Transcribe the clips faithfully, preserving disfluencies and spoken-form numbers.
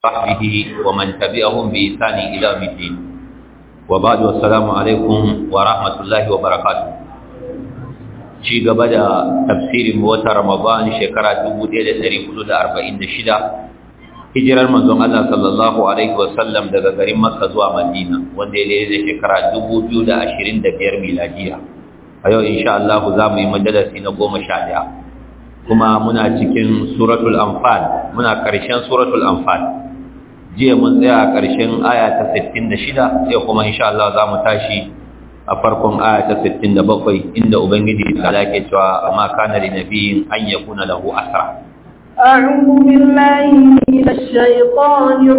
وصحبه ومن تبعهم بإحسان إلى يوم الدين وبعد والسلام عليكم ورحمة الله وبركاته ci gaba da tafsirin wata Ramadan shekara dubu ɗaya da ɗari hudu da arba'in da shida hijirar manzon Allah sallallahu alaihi wasallam daga garin Makka zuwa Madina wanda ya daidai da shekara dubu biyu da ashirin da biyar miladiya a yau insha Allah za mu yi majalisi na goma sha ɗaya kuma muna cikin suratul anfal muna ƙarshen suratul anfal jiya mun tsaya a ƙarshen aya ta sittin da shida sai kuma insha Allah za mu tashi a farkon aya ta sittin da bakwai inda ubangiji ta lake cewa amma kana li nabiyin an yakuna lahu asra a'udhu billahi minash shaitanir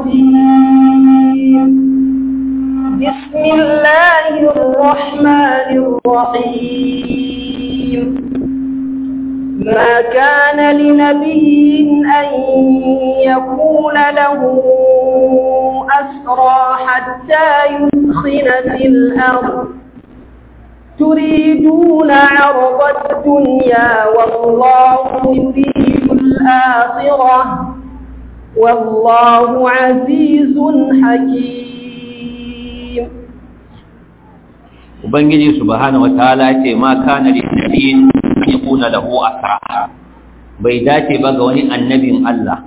rajim bismillahir rahmanir rahim ما كان لنبي أن يكون له أسرى حتى يدخل في الأرض تريدون عرض الدنيا والله يريد الآخرة والله عزيز حكيم Ubangiji subhanahu wataala ce ma kana lin nabiyyin yakuna lahu asra bai dace ba ga wani annabin Allah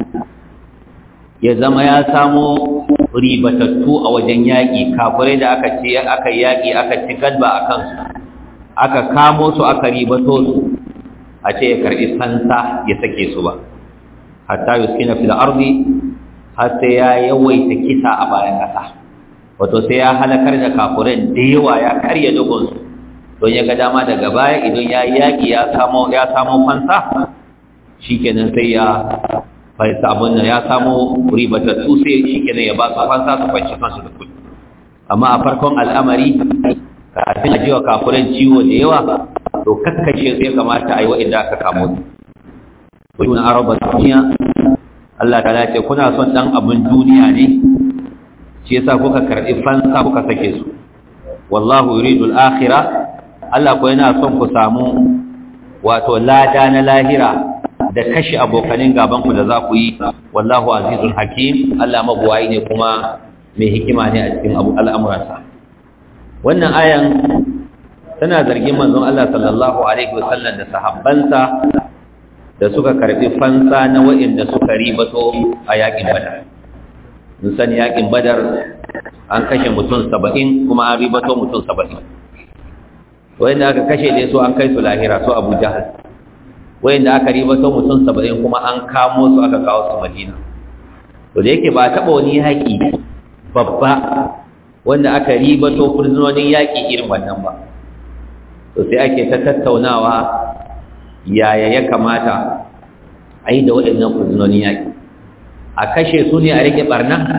ya zama ya samu ribatattu a wajen yaƙi kafirai da aka ce aka yaƙi aka ci galba a kansu aka kamo su aka ribato su a ce ya karɓi fansa ya sake su ba hatta yuskina fil ardi har sai ya yawaita kisa a bayan ƙasa wato sai ya halakar da kafirai da yawa ya karya dogonsu don ya ga dama daga baya idan ya yaƙi ya samo ya samo fansa shikenan sai ya faisa abun nan ya samo ribatattu sai shikenan ya ba su fansa su fanci kansu da kudi amma a farkon al'amari kafin a jiwa kafiran ciwo da yawa to kakkashe sai kamata a yi wa'inda aka kamo su kuna araba duniya Allah ta ce kuna son dan abun duniya ne shi yasa kuka karbi fansa kuka sake su wallahu yuridul akhirah Allah ko yana son ku samu wato lada na lahira da kashi abokanin gaban ku da za ku yi wallahu azizul hakim Allah mabuwayi ne kuma mai hikima ne a cikin al'amuransa wannan ayan tana zargin manzon Allah sallallahu alaihi wasallam da sahabbansa da suka karbi fansa na wa'inda suka ribato a yakin badar mun sani yakin badar an kashe mutum saba'in kuma an ribato mutum saba'in wayanda aka kashe da su an kai su lahira su Abu Jahal wayanda aka ribato mutum saba'in kuma an kamo su aka kawo su Madina to da yake ba taba wani yaki babba wanda aka ribato fursunonin yaki irin wannan ba to sai ake ta tattaunawa yaya ya kamata a yi da waɗannan fursunonin yaki a kashe su ne a rike barna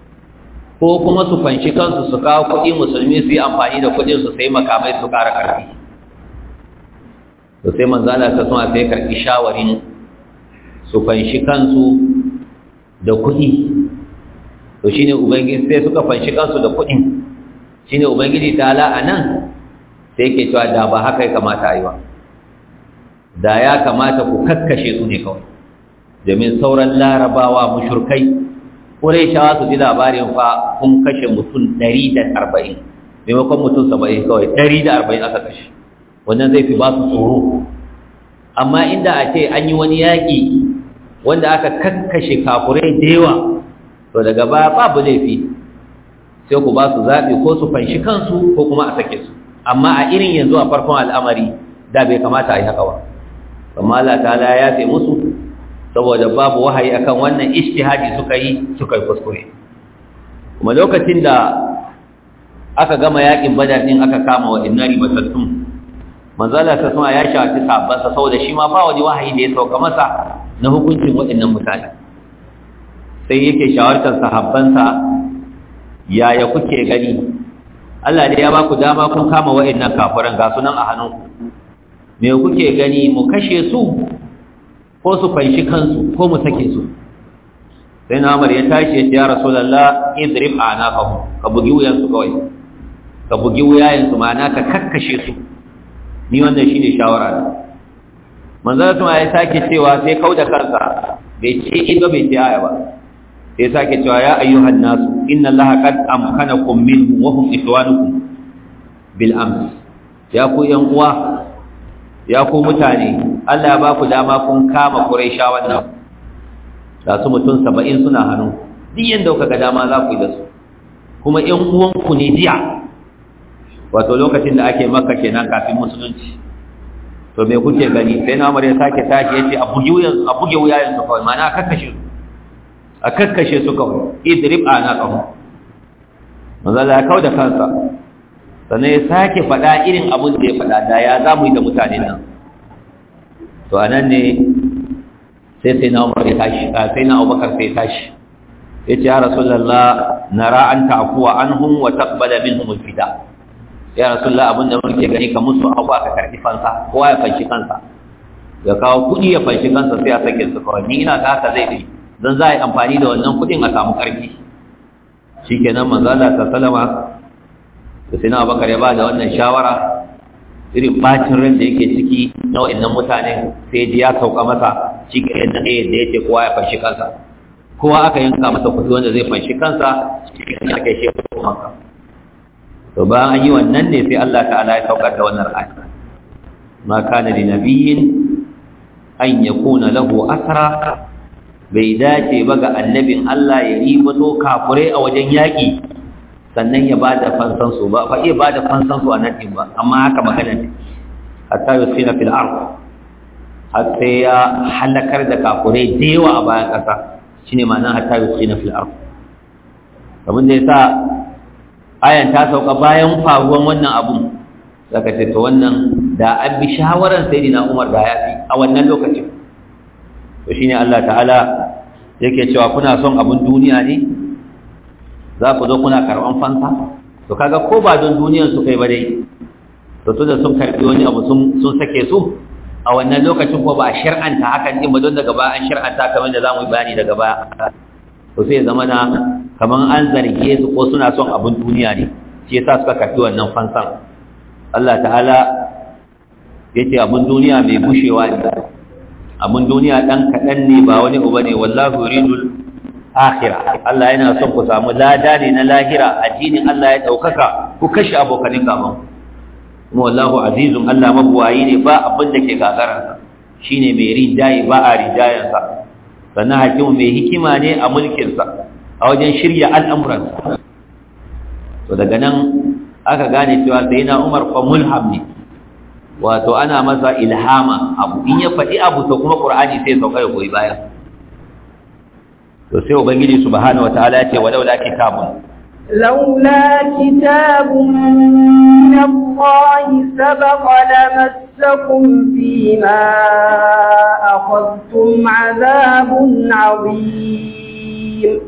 ko kuma su fanshi kansu su kawo kuɗi musulmi su yi amfani da kuɗin su sai makamai su ƙara ƙarfi to sai manzala ta suna sai karɓi shawarin su fanshi kansu da kuɗi to shine ubangiji sai suka fanshi kansu da kuɗin shine ubangiji ta ala a nan sai yake cewa da ba haka ya kamata a yi ba da ya kamata ku kakkashe su ne kawai domin sauran larabawa mushrikai Qurayshawa su ji labarin fa kun kashe mutum ɗari da arba'in maimakon mutum saba'in kawai ɗari da arba'in aka kashe wannan zai fi ba su tsoro amma inda a ce an yi wani yaƙi wanda aka kakkashe kafurai da yawa to daga baya babu laifi sai ku ba su zaɓi ko su fanshi kansu ko kuma a sake su amma a irin yanzu a farkon al'amari da bai kamata a yi haka ba amma Allah ta'ala ya yafe musu saboda babu wahayi akan wannan ijtihadi suka yi suka yi kuskure kuma lokacin da aka gama yakin badar din aka kama wa innari batattun manzala ta sama ya shawarci sahabbansa saboda shi ma ba wani wahayi da ya sauka masa na hukuncin waɗannan mutane sai yake shawartar sahabbansa yaya kuke gani Allah da ya ba ku dama kun kama waɗannan kafiran ga sunan a hannunku me kuke gani mu kashe su ko su fanshi kansu ko mu sake su sai na Umar ya tashi ya ce ya Rasulullah idrib anaqahum ka bugi wuyan su kawai ka bugi wuyayen su ma'ana ka kakkashe su ni wannan shine shawara na manzo Allah ya sake cewa sai kauda kansa bai ce ido bai ce aya ba sai sake cewa ya ayyuhan nasu inna allaha qad amkanakum minhum wa hum ikhwanukum bil ams ya ku yan uwa ya ku mutane Allah ya ba ku dama kun kama quraisha wannan da su mutum saba'in suna hannu duk yanda kuka ga dama za ku yi da su kuma yan uwan ku ne jiya wato lokacin da ake makka kenan kafin musulunci to me kuke gani sai na ya sake tashi yace a buge wuyan a buge wuyayen su kawai mana kakkashe su a kakkashe su kawai idrib ana kawai manzo Allah ya kauda kansa sannan ya sake faɗa irin abin da ya faɗa da ya zamu yi da mutanen nan to anan ne sai sai na Umar ya tashi sai na Abubakar sai ya tashi yace ya rasulullah nara an ta'fuwa anhum wa taqbala minhum al-fida ya rasulullah abinda muke gani ka musu abu aka karbi fansa kowa ya fanshi kansa ya kawo kudi ya fanshi kansa sai a sake su kawai ni ina ga haka zai yi dan za a yi amfani da wannan kudin a samu karfi shikenan manzo Allah sallama da sai na Abubakar ya ba da wannan shawara irin bacin ran da yake ciki na wayannan mutane sai ji ya sauka masa shikenan da yadda yake kowa ya fanshi kansa kowa aka yanka masa kudi wanda zai fanshi kansa shikenan aka shi ko Makka to ba an yi wannan ne sai Allah ta'ala ya saukar da wannan ayat ma kana li nabiyyin an yakuna lahu asra bai dace ba ga annabin Allah ya yi bato kafure a wajen yaki sannan ya bada fansan su ba fa iya bada fansan su a nan din ba amma haka magana ne hatta yusina fil ard hatta ya halakar da kafure da yawa a bayan kasa shine ma'anar hatta yusina fil ard abin da yasa ayan ta sauka bayan faruwan wannan abun zaka ce to wannan da an bi shawaran sayyidina Umar da yafi a wannan lokacin to shine Allah ta'ala yake cewa kuna son abun duniya ne za ku zo kuna karban fansa to kaga ko ba don duniyar su kai ba dai to to da sun karbi wani abu sun sun sake su a wannan lokacin ko ba a shar'anta hakan din ba don daga baya an shar'anta kamar da zamu yi bayani daga baya to sai zama na kaman an zarge su ko suna son abin duniya ne shi yasa suka kafi wannan fansan Allah ta'ala yace abin duniya mai bushewa ne abin duniya dan kadan ne ba wani uba ne wallahu yuridul akhirah Allah yana son ku samu lada ne na lahira addinin Allah ya daukaka ku kashe abokanin gaban kuma wallahu azizun Allah mabuwayi ne ba abin da ke gagaransa shine mai rijayi ba a rijayansa sannan hakimu mai hikima ne a mulkinsa a wajen shirya al'amuransa to daga nan aka gane cewa sai na Umar fa mulham ne wato ana masa ilhama abu in ya faɗi abu to kuma Qur'ani sai sauka ya goyi baya to sai ubangiji subhanahu wataala ya ce walaula kitabun laula kitabun min Allah sabaqa lamassakum fima akhadhtum 'adhabun 'azim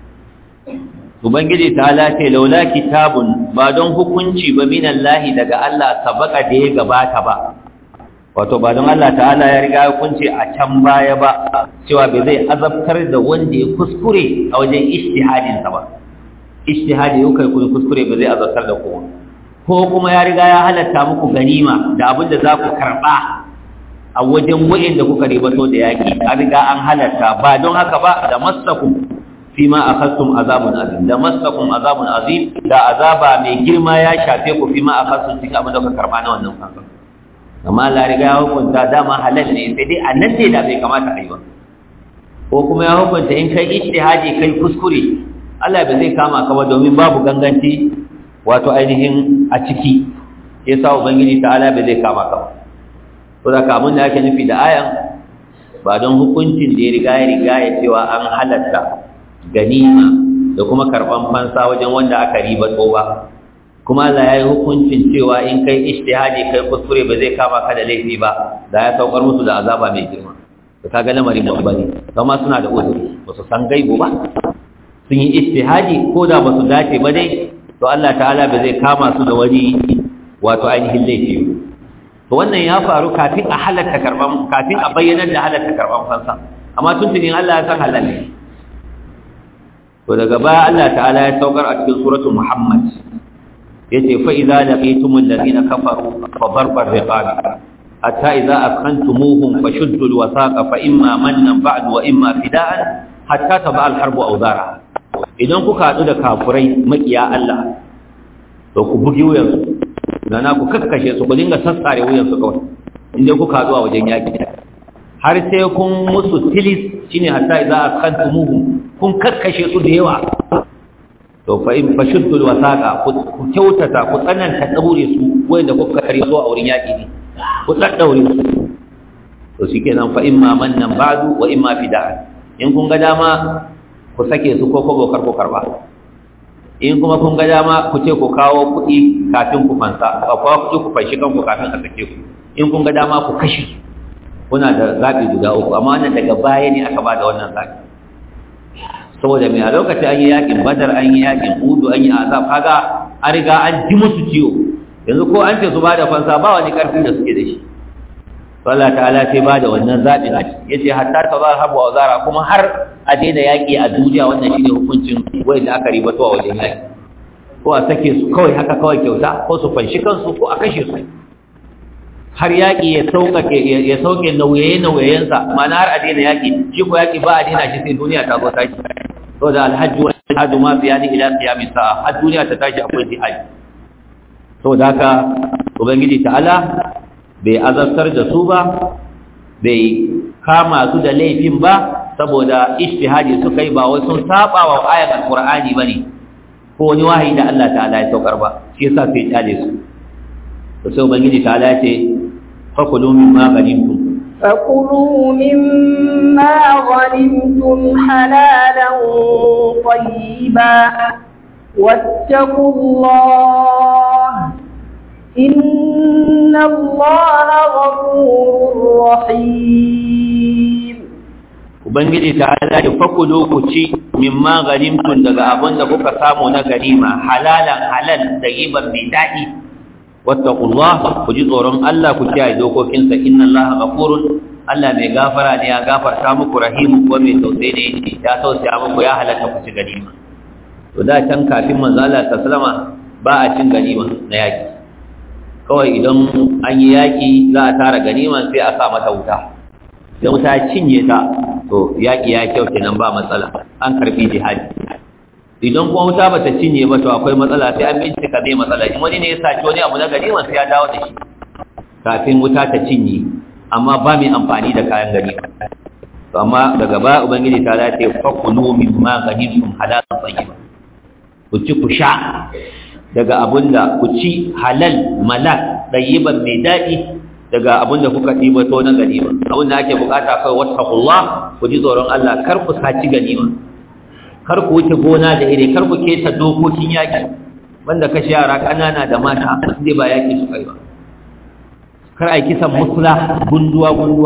ubangiji ta'ala ce laula kitabun ba don hukunci ba min Allah daga Allah sabaka da ya gabata ba wato ba don Allah ta'ala ya riga hukunci a can baya ba cewa bai zai azabtar da wanda ya kuskure a wajen ijtihadin sa ba ijtihadi yau kai kun kuskure ba zai azabtar da kowa ko kuma ya riga ya halatta muku ganima da abin da za ku karba a wajen wa'inda kuka ribato da yaki an riga an halatta ba don haka ba da masakum fima akhadtum azabun azim da masakum azabun azim da azaba mai girma ya shafe ku fima akhadtum cikin abin da kuka karba na wannan kansa amma la riga ya hukunta dama halal ne sai dai annan ne da bai kamata a yi ba ko kuma ya hukunta in kai ijtihadi kai kuskure Allah bai zai kama ka ba domin babu ganganci wato ainihin a ciki yasa ubangiji ta'ala bai zai kama ka ba to da kamun da ake nufi da ayan ba don hukuncin da ya riga ya riga ya cewa an halatta ganima da kuma karban fansa wajen wanda aka ribato ba kuma Allah ya yi hukuncin cewa in kai ijtihadi kai kuskure ba zai kama ka da laifi ba da ya saukar musu da azaba mai girma to kaga lamarin babba ne kuma suna da uzuri ba su san gaibu ba sun yi ijtihadi ko da ba su dace ba dai to Allah ta'ala ba zai kama su da wani wato ainihin laifi to wannan ya faru kafin a halatta karban kafin a bayyana da halatta karban fansa amma tuntunin Allah ya san halal ne to daga baya Allah ta'ala ya saukar a cikin suratul Muhammad yace fa idza laqitumul ladina kafaru fa darbar riqab hatta idza akhantumuhum fashuddul wasaqa fa imma mannan ba'd wa imma fida'an hatta taba al-harbu awzara idan kuka hadu da kafurai makiya Allah to ku bugi wuyansu dana ku kakkashe su ku dinga sassare wuyansu kawai inda kuka hadu a wajen yaki har sai kun musu tilis shine hatta idza akhadtumuhum kun kakkashe su da yawa to fa in fashuddul wasaqa ku kyautata ku tsananta daure su wanda kuka kare su a wurin yaki ne ku daddaure su to shikenan fa imma mannan ba'du wa imma fida in kun ga dama ku sake su ko ko karko karba in kuma kun ga dama ku ce ku kawo kuɗi kafin ku fansa ka kawo kuɗi ku fanshi kanku kafin a sake ku in kun ga dama ku kashe su kuna da zabi guda uku amma wannan daga baya ne aka bada wannan zabi saboda mai a lokacin an yi yakin badar an yi yakin udu an yi azab kaga an riga an ji musu ciwo yanzu ko an ce su bada fansa ba wani karfi da suke da shi Allah ta'ala sai bada wannan zabi a ciki yace hatta tazahabu wa zara kuma har a daina yaki a duniya wannan shine hukuncin wanda aka ribato a wajen yaki ko a sake su kawai haka kawai kyauta ko su fanshi kansu ko a kashe su har yaƙi ya sauƙaƙe ya sauƙe nauye-nauyensa ma'ana har a daina yaƙi shi ko yaƙi ba a daina shi sai duniya ta zo tashi so da alhaji wa alhaji ma fi yani ila qiyamis sa'a har duniya ta tashi akwai jihadi so da haka ubangiji ta'ala bai azabtar da su ba bai kama su da laifin ba saboda ijtihadi suka yi ba wai sun saba wa ayat alqur'ani bane ko wani wahayi da Allah ta'ala ya saukar ba shi yasa sai tale su to sai ubangiji ta'ala ya ce فكلوا مما غنمتم فكلوا مما غنمتم حلالا طيبا واتقوا الله إن الله غفور رحيم ubangiji ta'ala ya fakulu ku ci mimma ganimtum daga abin da kuka samu na ganima halalan halal da giban mai daɗi wattaqullah ku ji tsoron Allah ku kiyaye dokokinsa inna Allaha ghafurun Allah mai gafara ne ya gafarta muku rahimu kuma mai tausayi ne ya tausaya muku ya halatta ku ci ganima to da can kafin manzo Allah sallama ba a cin ganima na yaki kawai idan an yi yaki za a tara ganima sai a sa mata wuta sai wuta cinye ta to yaki ya kyau kenan ba matsala an karbi jihadi idan kuma wuta bata cinye ba to akwai matsala sai an bincika bai matsala in wani ne ya saci wani abu na ganima sai ya dawo da shi kafin wuta ta cinye amma ba mai amfani da kayan ganima to amma daga ba ubangiji ta lace fakulu mimma ganimtum halalan tayyiba ku ci ku sha daga abunda ku ci halal malak tayyiban mai dadi daga abunda kuka diba to na ganima abunda ake bukata kai wattaqullah ku ji tsoron Allah kar ku saci ganima kar ku wuce gona da ire kar ku keta dokokin yaki wanda kashe yara kanana da mata sai ba yaki su kai ba kar a kisan musula gunduwa gunduwa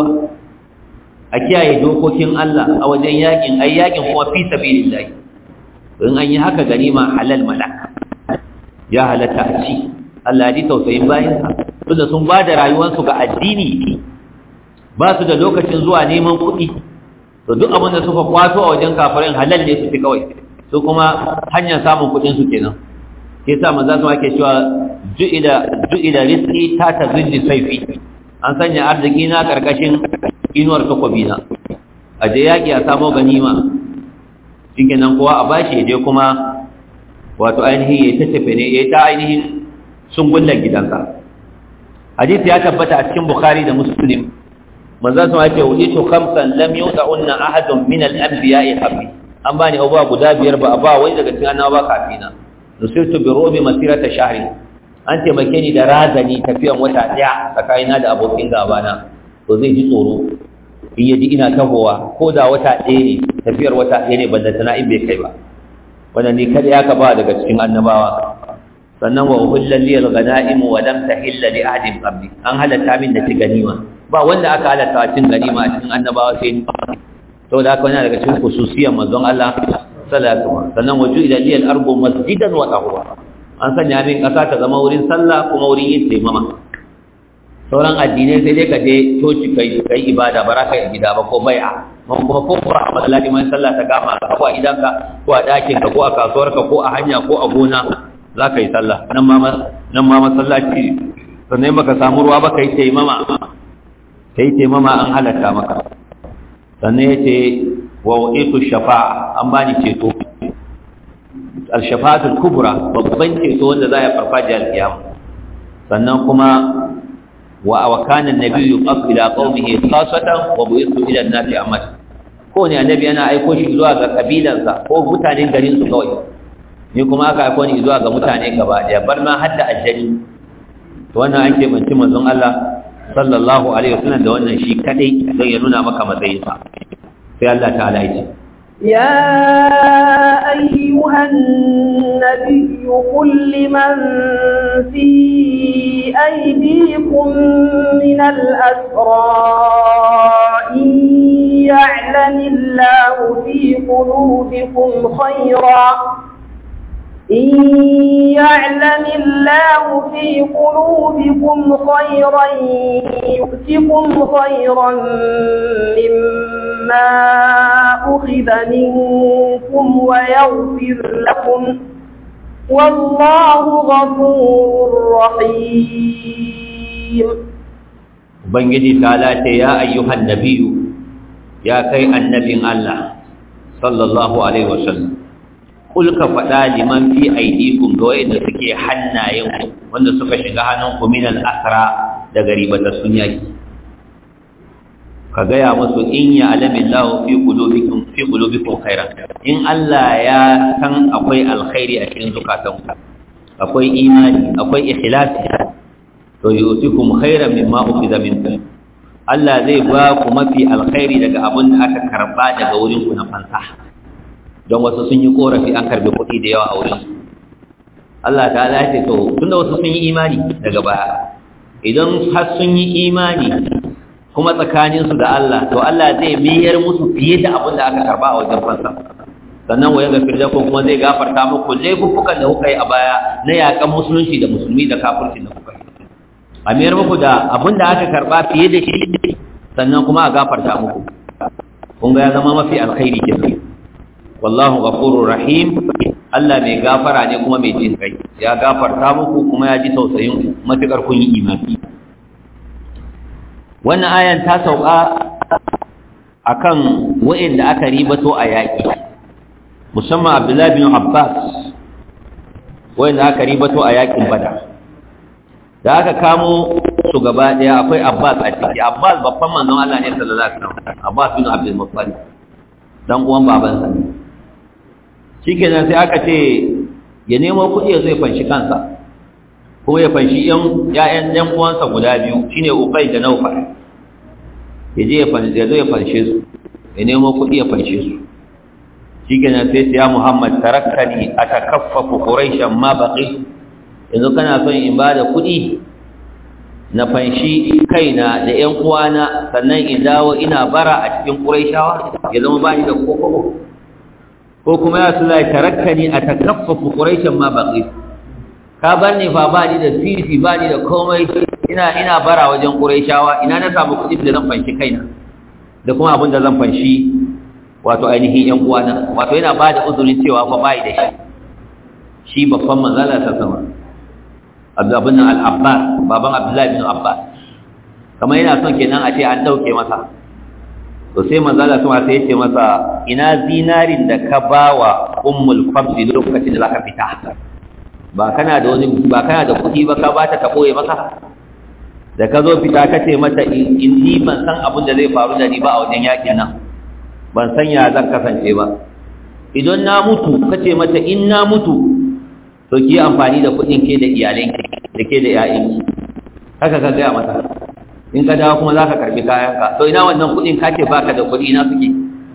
a kiyaye dokokin Allah a wajen yakin ai yakin kuma fi sabilillah in an yi haka ganima halal malak ya halatta a ci Allah ya ji tausayin bayansa tunda sun ba da rayuwarsu ga addini ba su da lokacin zuwa neman kuɗi to duk abin da suka kwato a wajen kafirin halal ne su fi kawai su kuma hanyar samun kuɗin su kenan ke sa manzo su ake cewa ju'ila ju'ila rizqi ta tazilli sayfi an sanya arziki na karkashin inuwar takobi na aje yaki a samu ganima shikenan kowa a bashi je kuma wato ainihin ya tace ne ya ta ainihin sungullan gidansa hadisi ya tabbata a cikin bukhari da muslim manzo sun ake wuce khamsan lam yud'unna ahadun min al-anbiya'i qabli an bani abuwa guda biyar ba ba wani daga cikin annabawa kafina nusirtu bi rubi masirata shahri an taimake ni da razani tafiyan wata daya tsakanina da abokin gabana to zai ji tsoro in yaji ina tahowa ko da wata daya ne tafiyar wata daya ne banda tana in bai kai ba wannan ne kada ya ka ba daga cikin annabawa sannan wa uhilla liyal ghanaim wa lam tahilla li ahadin qabli an halatta min da ganima ba wanda aka halatta cin ganima a cikin annabawa sai ni to da haka wannan daga cikin khususiyar manzon Allah sallallahu alaihi wasallam sannan waju ila liyal arbu masjidan wa tahura an sanya min kasa ta zama wurin sallah kuma wurin yin taimama sauran addinai sai dai ka je coci kai kai ibada baraka a gida ba ko bai'a mun kuma ko a masallaci mai sallah ta gama ko a gidanka ko a dakin ka ko a kasuwarka ko a hanya ko a gona za ka yi sallah nan ma masallaci sannan baka samu ruwa ba ka yi taimama ka yi taimama an halatta maka sannan ya ce wa wa'itu shafa'a an bani ceto al-shafa'atul kubra babban ceto wanda za ya farfaje al-qiyama sannan kuma wa wa kana an-nabiyyu qabla qaumihi khassatan wa bu'ithu ila an-nasi amatan ko ne annabi yana aiko shi zuwa ga kabilansa ko mutanen garin su kawai ni kuma aka aiko ni zuwa ga mutane gaba daya bar ma hadda aljani to wannan ake banci manzon Allah sallallahu alaihi wasallam da wannan shi kadai zai ya nuna maka matsayinsa sai Allah ta'ala ya ce يا أيها النبي قل لمن في أيديكم من الأسرى إن يعلم الله في قلوبكم خيرا إن يعلم الله في قلوبكم خيرا يؤتكم خيرا مما أخذ منكم ويغفر لكم والله غفور رحيم. بنجي تعالى يا أيها النبي يا كي النبي الله صلى الله عليه وسلم kul ka faɗa liman fi aidikum ga wanda suke hannayen wanda suka shiga hannunku min al-asra daga ribatassun yaki ka gaya musu in ya alamin lahu fi qulubikum fi qulubikum khairan in Allah ya san akwai alkhairi a cikin zukatanku akwai imani akwai ikhlasi to yusikum khairan mimma ukhidha minkum Allah zai ba ku mafi alkhairi daga abin da aka karba daga wurin ku na fansa don wasu sun yi korafi an karbe kuɗi da yawa a wurin Allah ta ala ce to tunda wasu sun yi imani daga baya idan har sun yi imani kuma tsakaninsu da Allah to Allah zai miyar musu fiye da abin da aka karba a wajen fansa sannan waye ga firjakon kuma zai gafarta muku laifukan da kuka yi a baya na yakan musulunci da musulmi da kafirci da kuka yi a miyar muku da abin da aka karba fiye da shi sannan kuma a gafarta muku kun ga ya zama mafi alkhairi kenan wallahu ghafurur rahim Allah mai gafara ne kuma mai jin kai ya gafarta muku kuma ya ji tausayin ku matukar kun yi imani wannan ayan ta sauka akan wa'inda aka ribato a yaki musamman Abdullah bin Abbas wa'inda aka ribato a yakin Badar da aka kamo su gaba daya akwai Abbas a ciki Abbas babban manzon Allah ne sallallahu alaihi wasallam Abbas bin Abdul Muttalib dan uwan babansa ne shikenan sai aka ce ya nemo kuɗi ya zo ya fanshi kansa kuma ya fanshi ƴan ƴaƴan ɗan uwansa guda biyu shine Uqay da Nawfal ya je ya fanshi ya zo ya fanshe su ya nemo kuɗi ya fanshe su shikenan sai ya Muhammad tarakkani atakaffafu quraishan ma baqi yanzu kana son in bada kuɗi na fanshi kaina da ƴan uwana sannan in dawo ina bara a cikin quraishawa ya zama bani da kokoko ko kuma ya sulai tarakkani atakaffafu quraishan ma baqi ka bar ni fa ba ni da sisi ba ni da komai ina ina bara wajen quraishawa ina na samu kuɗi da zan fanshi kaina da kuma abin da zan fanshi wato ainihin ƴan uwana wato yana ba da uzurin cewa fa bai da shi shi babban manzala ta sama Abdullah bin al-Abbas baban Abdullah bin Abbas kamar yana son kenan a ce an dauke masa to sai manzala kuma sai ya ce masa ina zinarin da ka bawa ummul fadl lokacin da zaka fita ba kana da wani ba kana da kuɗi ba ka bata ta koye maka da ka zo fita ka ce mata in ni ban san abin da zai faru da ni ba a wajen yakin nan ban san ya zan kasance ba idan na mutu ka ce mata in na mutu to ki amfani da kuɗin ke da iyalanki da ke da ƴaƴanki haka ka gaya mata in ka dawo kuma za ka karɓi kayanka to ina wannan kuɗin ka ce baka da kuɗi na suke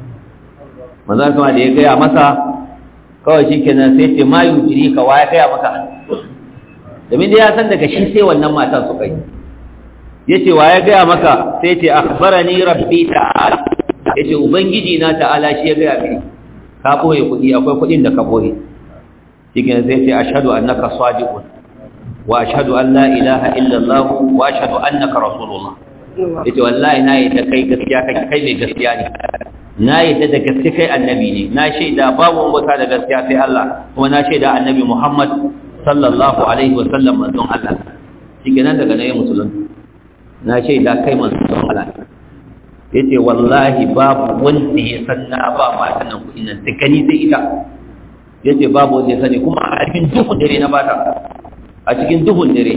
manzo kuma da ya gaya masa kawai shikenan sai ce ma yujiri ka waya gaya maka domin da ya san daga shi sai wannan matan su kai yace waya gaya maka sai ce akhbarani rabbi ta'ala yace ubangiji na ta'ala shi ya gaya mini ka boye kuɗi akwai kuɗin da ka boye shikenan sai ce ashhadu annaka sadiqun wa ashhadu an la ilaha illa Allah wa ashhadu annaka rasulullah yace wallahi na yi da kai gaskiya kai kai mai gaskiya ne na yi da gaskiya kai annabi ne na shaida babu wata da gaskiya sai Allah kuma na shaida annabi Muhammad sallallahu alaihi wa sallam manzon Allah shikenan daga nan ya musulun na shaida kai manzon Allah yace wallahi babu wanda ya san na ba matan nan kuɗin nan sai gani sai ita yace babu wanda ya sani kuma a cikin duhun dare na bata a cikin duhun dare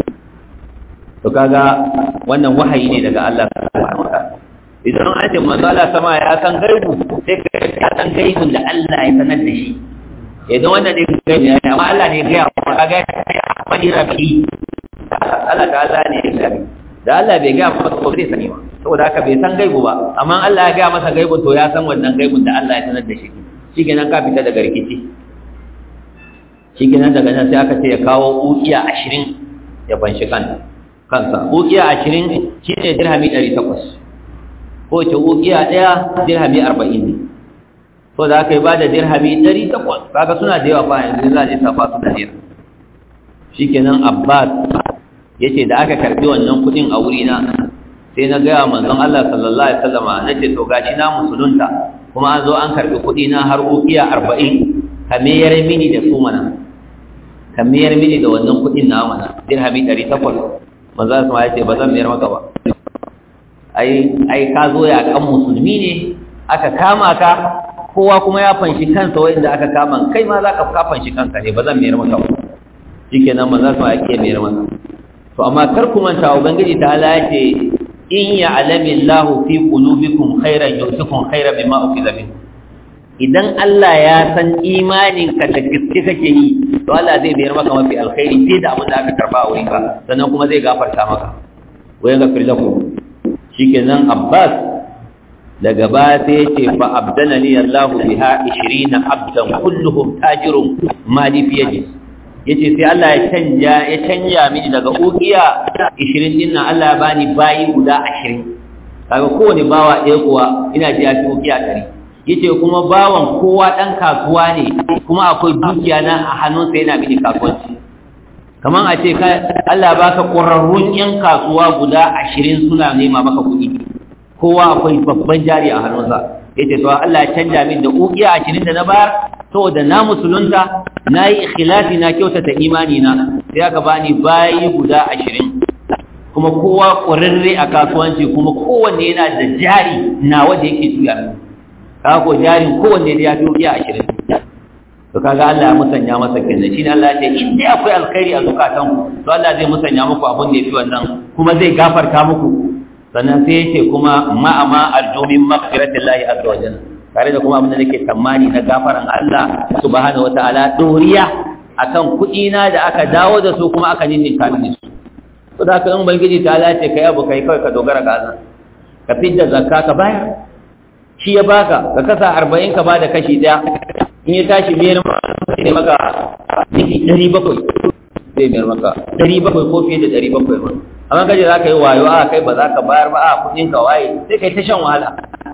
to kaga wannan wahayi ne daga Allah subhanahu wa ta'ala idan an ce manzo Allah sama ya san gaibu sai ka san gaibun da Allah ya sanar da shi idan wannan ne gaibu ne amma Allah ne ya ga kaga fadi rabi Allah da Allah ne ya sani da Allah bai ga masa ko sai sani ba saboda haka bai san gaibu ba amma Allah ya ga masa gaibu to ya san wannan gaibun da Allah ya sanar da shi shikenan ka fita daga rikici shikenan daga nan sai aka ce ya kawo ukiya ashirin ya banshi kan kansa ukiya ashirin shine dirhami ɗari takwas ko ce ukiya daya dirhami arba'in ne to da aka yi ba da dirhami ɗari takwas kaga suna da yawa fa yanzu za a je safa su da naira shikenan Abbas yace da aka karbi wannan kudin a wuri na sai na ga manzon Allah sallallahu alaihi wasallam nace to gashi na musulunta kuma an zo an karbi kudi na har ukiya arba'in kame yar mini da su mana kame yar mini da wannan kudin na mana dirhami ɗari takwas manzon Allah yace ba zan mayar maka ba ai ai ka zo ya kan musulmi ne aka kama ka kowa kuma ya fanshi kansa wanda aka kama kai ma zaka ka fanshi kanka ne ba zan mayar maka ba shikenan manzon Allah yake mayar maka to amma kar ku manta ubangiji ta Allah yace in ya'lamu Allahu fi qulubikum khairan yusikum khairan mimma ukhidha minkum idan Allah ya san imanin ka da gaske kake yi to Allah zai bayar maka mafi alkhairi sai da abin da aka karba a wurinka sannan kuma zai gafarta maka waya gafir lakum shikenan Abbas daga baya sai yace fa abdalani Allahu biha ishirin abdan kulluhum tajirun mali fi yadi yace sai Allah ya canja ya canja mini daga ukiya ishirin din nan Allah ya bani bayi guda ashirin kaga kowane bawa ɗaya kuwa ina ji ya fi ukiya ɗari yace kuma bawan kowa dan kasuwa ne kuma akwai dukiya na a hannunsa yana mini kasuwanci kaman a ce Allah baka ƙwararrun yan kasuwa guda ashirin suna nema maka kuɗi kowa akwai babban jari a hannunsa yace to Allah ya canja min da ukiya ashirin da na bayar saboda na musulunta nayi ikhlasi na kyautata imani na sai aka bani bayi guda ashirin kuma kowa ƙwararre a kasuwanci kuma kowanne yana da jari nawa da yake juya kaga ko jarin kowanne da ya fi ukiya ashirin to kaga Allah ya musanya masa kenan shine Allah ya ce in dai akwai alkhairi a zukatan ku to Allah zai musanya muku abin da yafi wannan kuma zai gafarta muku sannan sai yace kuma ma ama arjumin maghfiratillahi azza wa jalla tare da kuma abin da nake tsammani na gafaran Allah subhanahu wataala doriya akan kuɗi na da aka dawo da su kuma aka ninninka mini su to da haka in ubangiji ta Allah ce kai abu kai kawai ka dogara ga Allah ka fidda zakka ka bayar shi ya baka ka kasa arba'in ka bada kashi daya in ya tashi biyar sai maka miki ɗari bakwai sai biyar maka ɗari bakwai ko fiye da ɗari bakwai ma amma kaje za ka yi wayo a kai ba za ka bayar ba a kuɗin ka waye sai kai ta shan wahala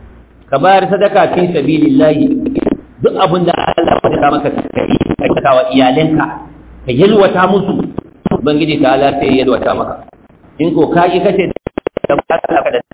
ka bayar sadaka fi sabilillahi duk abin da Allah ya ta maka kai ka saka wa iyalanka ka yalwata musu ubangiji ta Allah sai ya yalwata maka in ko ka yi kace da Allah da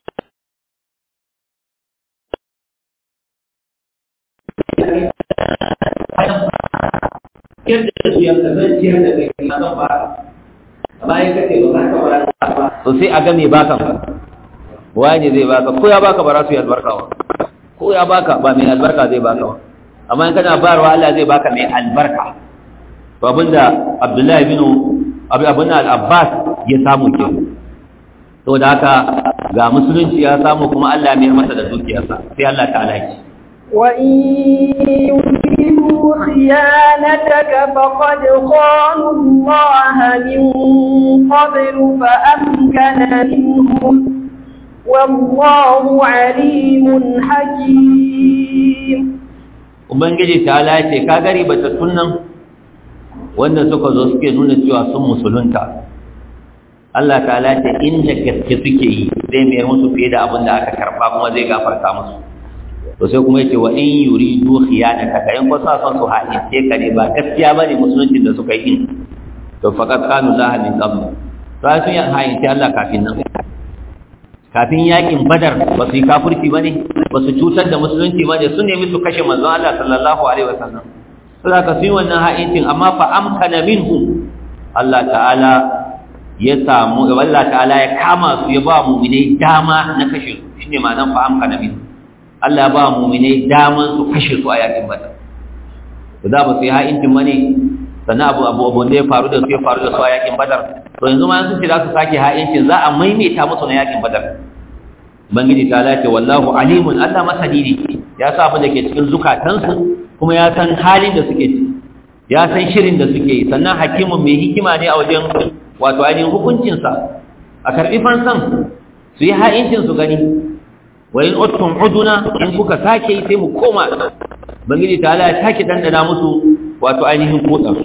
yadda su ya kasance da kai na zan ba bayan kace ba za ka ba to sai a ga me baka wani zai baka ko ya baka ba za su yi albarka ba ko ya baka ba mai albarka zai baka ba amma in kana bayarwa Allah zai baka mai albarka to abinda Abdullahi bin Abi Abun al-Abbas ya samu ke to da haka ga musulunci ya samu kuma Allah ya mai masa da dukiyarsa sai Allah ta'ala ya ce وَإِن يُرِيدُوا خِيَانَتَكَ فَقَدْ خَانُوا اللَّهَ مِن قَبْلُ فَأَمْكَنَ مِنْهُمْ وَاللَّهُ عَلِيمٌ حَكِيمٌ Ubangiji ta ce ka gari bata sunnan wanda suka zo suke nuna cewa sun musulunta Allah ta'ala ce inda gaske suke yi zai mayar musu fiye da abin da aka karba kuma zai gafarta musu to sai kuma yace wa in yuridu khiyanaka kayan ko sa son su haɗe ka ne ba gaskiya bane musuluncin da suka yi to faqad kanu laha min qabl to sun yi hayin sai Allah kafin nan kafin yakin badar ba su yi kafirci bane ba su cutar da musulunci bane sun nemi su kashe manzon Allah sallallahu alaihi wasallam sai ka sun wannan hayincin amma fa amkana minhum Allah ta'ala ya samu Allah ta'ala ya kama su ya ba mu'minai dama na kashe su shine ma'anar fa amkana min Allah ba mu'minai daman su kashe su a yakin badar to da ba su yi ha'intin mane sannan abu abu abun da ya faru da su ya faru da su a yakin badar to yanzu ma sun ce za su sake ha'incin za a maimaita musu na yakin badar bangiji ta lace wallahu alimun Allah masani ne ya sa abin da ke cikin zukatansu kuma ya san halin da suke ciki ya san shirin da suke yi sannan hakimin mai hikima ne a wajen wato ainihin hukuncinsa a karɓi fansan su yi ha'incin su gani wa in uttum uduna in kuka sake yi sai mu koma bangiji ta ala ya sake dandana musu wato ainihin kotsa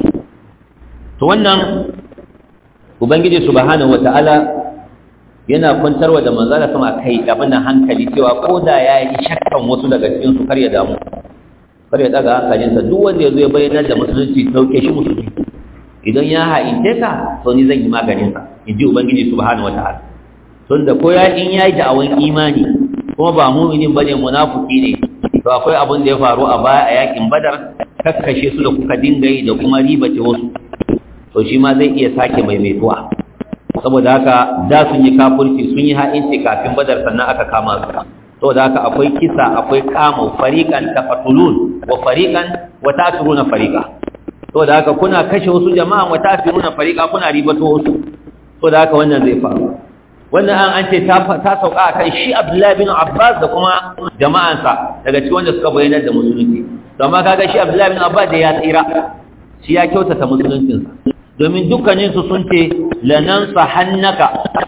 to wannan ubangiji subhanahu wataala yana kwantarwa da manzala sama kai abin hankali cewa ko da ya yi shakkan wasu daga cikin su kar ya damu kar ya daga hankalinsa duk wanda ya zo ya bayyana da musulunci sauke shi musulunci idan ya ha'inte ka to ni zan yi maganin sa in ji ubangiji subhanahu wataala tun da ko ya in yayi da'awan imani kuma ba mu'minin bane munafiki ne to akwai abin da ya faru a baya a yakin badar kakkashe su da kuka dinga yi da kuma ribace wasu to shi ma zai iya sake maimaituwa saboda haka da sun yi kafirci sun yi ha'inci kafin badar sannan aka kama su saboda haka akwai kisa akwai kama fariqan taqtulun wa fariqan wa ta'siruna fariqa saboda haka kuna kashe wasu jama'a wa ta'siruna fariqa kuna ribato wasu saboda haka wannan zai faru wannan an an ce ta ta sauka akan shi Abdullahi bin Abbas da kuma jama'ansa daga cikin wanda suka bayyana da musulunci to amma kaga shi Abdullahi bin Abbas da ya tsira shi ya kyautata musuluncinsa domin dukkaninsu sun ce lanansa hannaka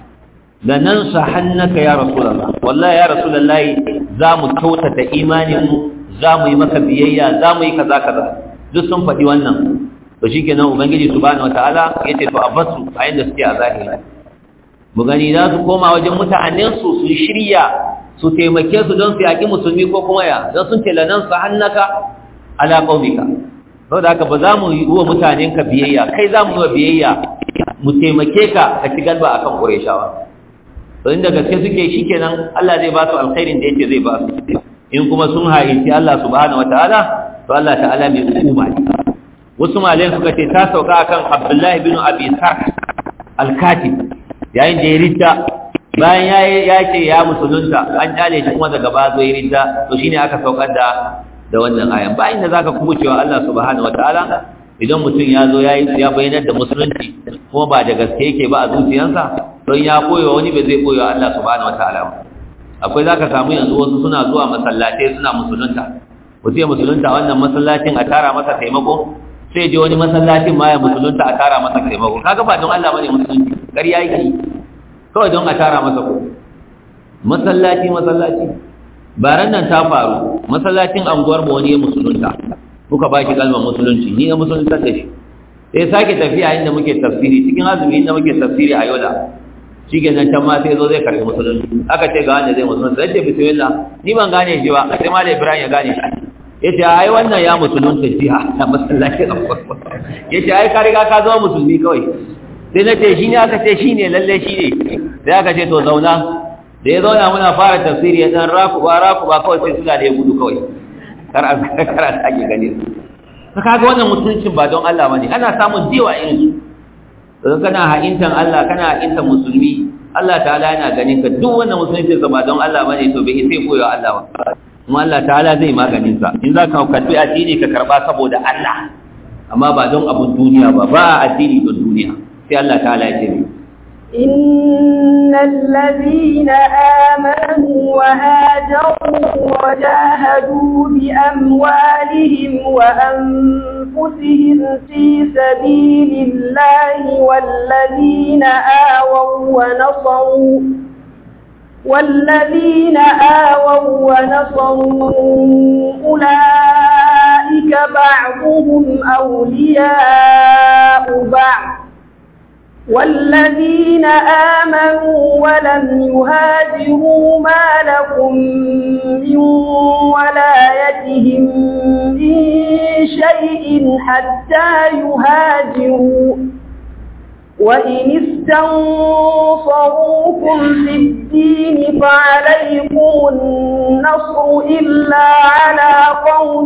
lanansa hannaka ya rasulullah wallahi ya rasulullah za mu kyautata imaninmu za mu yi maka biyayya za mu yi kaza kaza duk sun faɗi wannan to shikenan ubangiji subhanahu wataala yace to abasu a inda suke a zahiri mu gani za su koma wajen mutanen su su shirya su taimake su don su yaki musulmi ko kuma ya don sun ce lanansa hannaka ala qaumika saboda haka ba za mu yi wa mutanenka biyayya kai za mu yi wa biyayya mu taimake ka ka ci galba akan Qurayshawa to inda gaske suke shikenan Allah zai ba su alkhairin da yake zai ba su in kuma sun haifi Allah subhanahu wataala to Allah ta'ala mai hukuma ne wasu malayan suka ce ta sauka akan Abdullah ibn Abi Sarh al-Katib yayin da ya ridda bayan ya ce ya musulunta an kyale shi kuma daga ba zo ya ridda to shine aka saukar da da wannan ayan ba inda zaka kubucewa Allah subhanahu wataala idan mutum ya zo ya ya bayyana da musulunci kuma ba da gaske yake ba a zuciyarsa don ya koyo wani ba zai koyo Allah subhanahu wataala akwai zaka samu yanzu wasu suna zuwa masallatai suna musulunta mutum musulunta wannan masallacin a tara masa taimako sai je wani masallacin ma ya musulunta a tara masa taimako kaga ba don Allah bane musulunci ƙarya yake kawai don a tara masa ko masallaci masallaci baran nan ta faru masallacin anguwar mu wani ya musulunta muka ba shi kalmar musulunci ni na musulunta da shi sai sake tafiya inda muke tafsiri cikin azumi inda muke tafsiri a yola shi ke nan can ma sai zo zai karbi musulunci aka ce ga wanda zai musulunta zai ce bismillah ni ban gane shi ba sai malam Ibrahim ya gane shi yace ai wannan ya musulunta jiha a masallacin anguwar yace ai ka riga ka zama musulmi kawai sai na ce shi ne aka ce shi ne lalle shi ne sai aka ce to zauna da ya zauna muna fara tafsiri ya dan raku ba raku ba kawai sai suka da ya gudu kawai kar a kar a sake gane su ka kaga wannan mutuncin ba don Allah bane ana samun jiwa irin su don kana ha'intan Allah kana ha'intan musulmi Allah ta'ala yana ganin ka duk wannan mutuncin sa ba don Allah bane to bai sai koyo Allah ba kuma Allah ta'ala zai maganin sa in zaka karbi addini ka karba saboda Allah amma ba don abun duniya ba ba addini don duniya sai Allah ta'ala ya ce إن الذين آمنوا وهاجروا وجاهدوا بأموالهم وأنفسهم في سبيل الله والذين آووا ونصروا والذين آووا ونصروا أولئك بعضهم أولياء بعض والذين آمنوا ولم يهاجروا ما لكم من ولايتهم من شيء حتى يهاجروا وإن استنصروكم في الدين فعليكم النصر إلا على قوم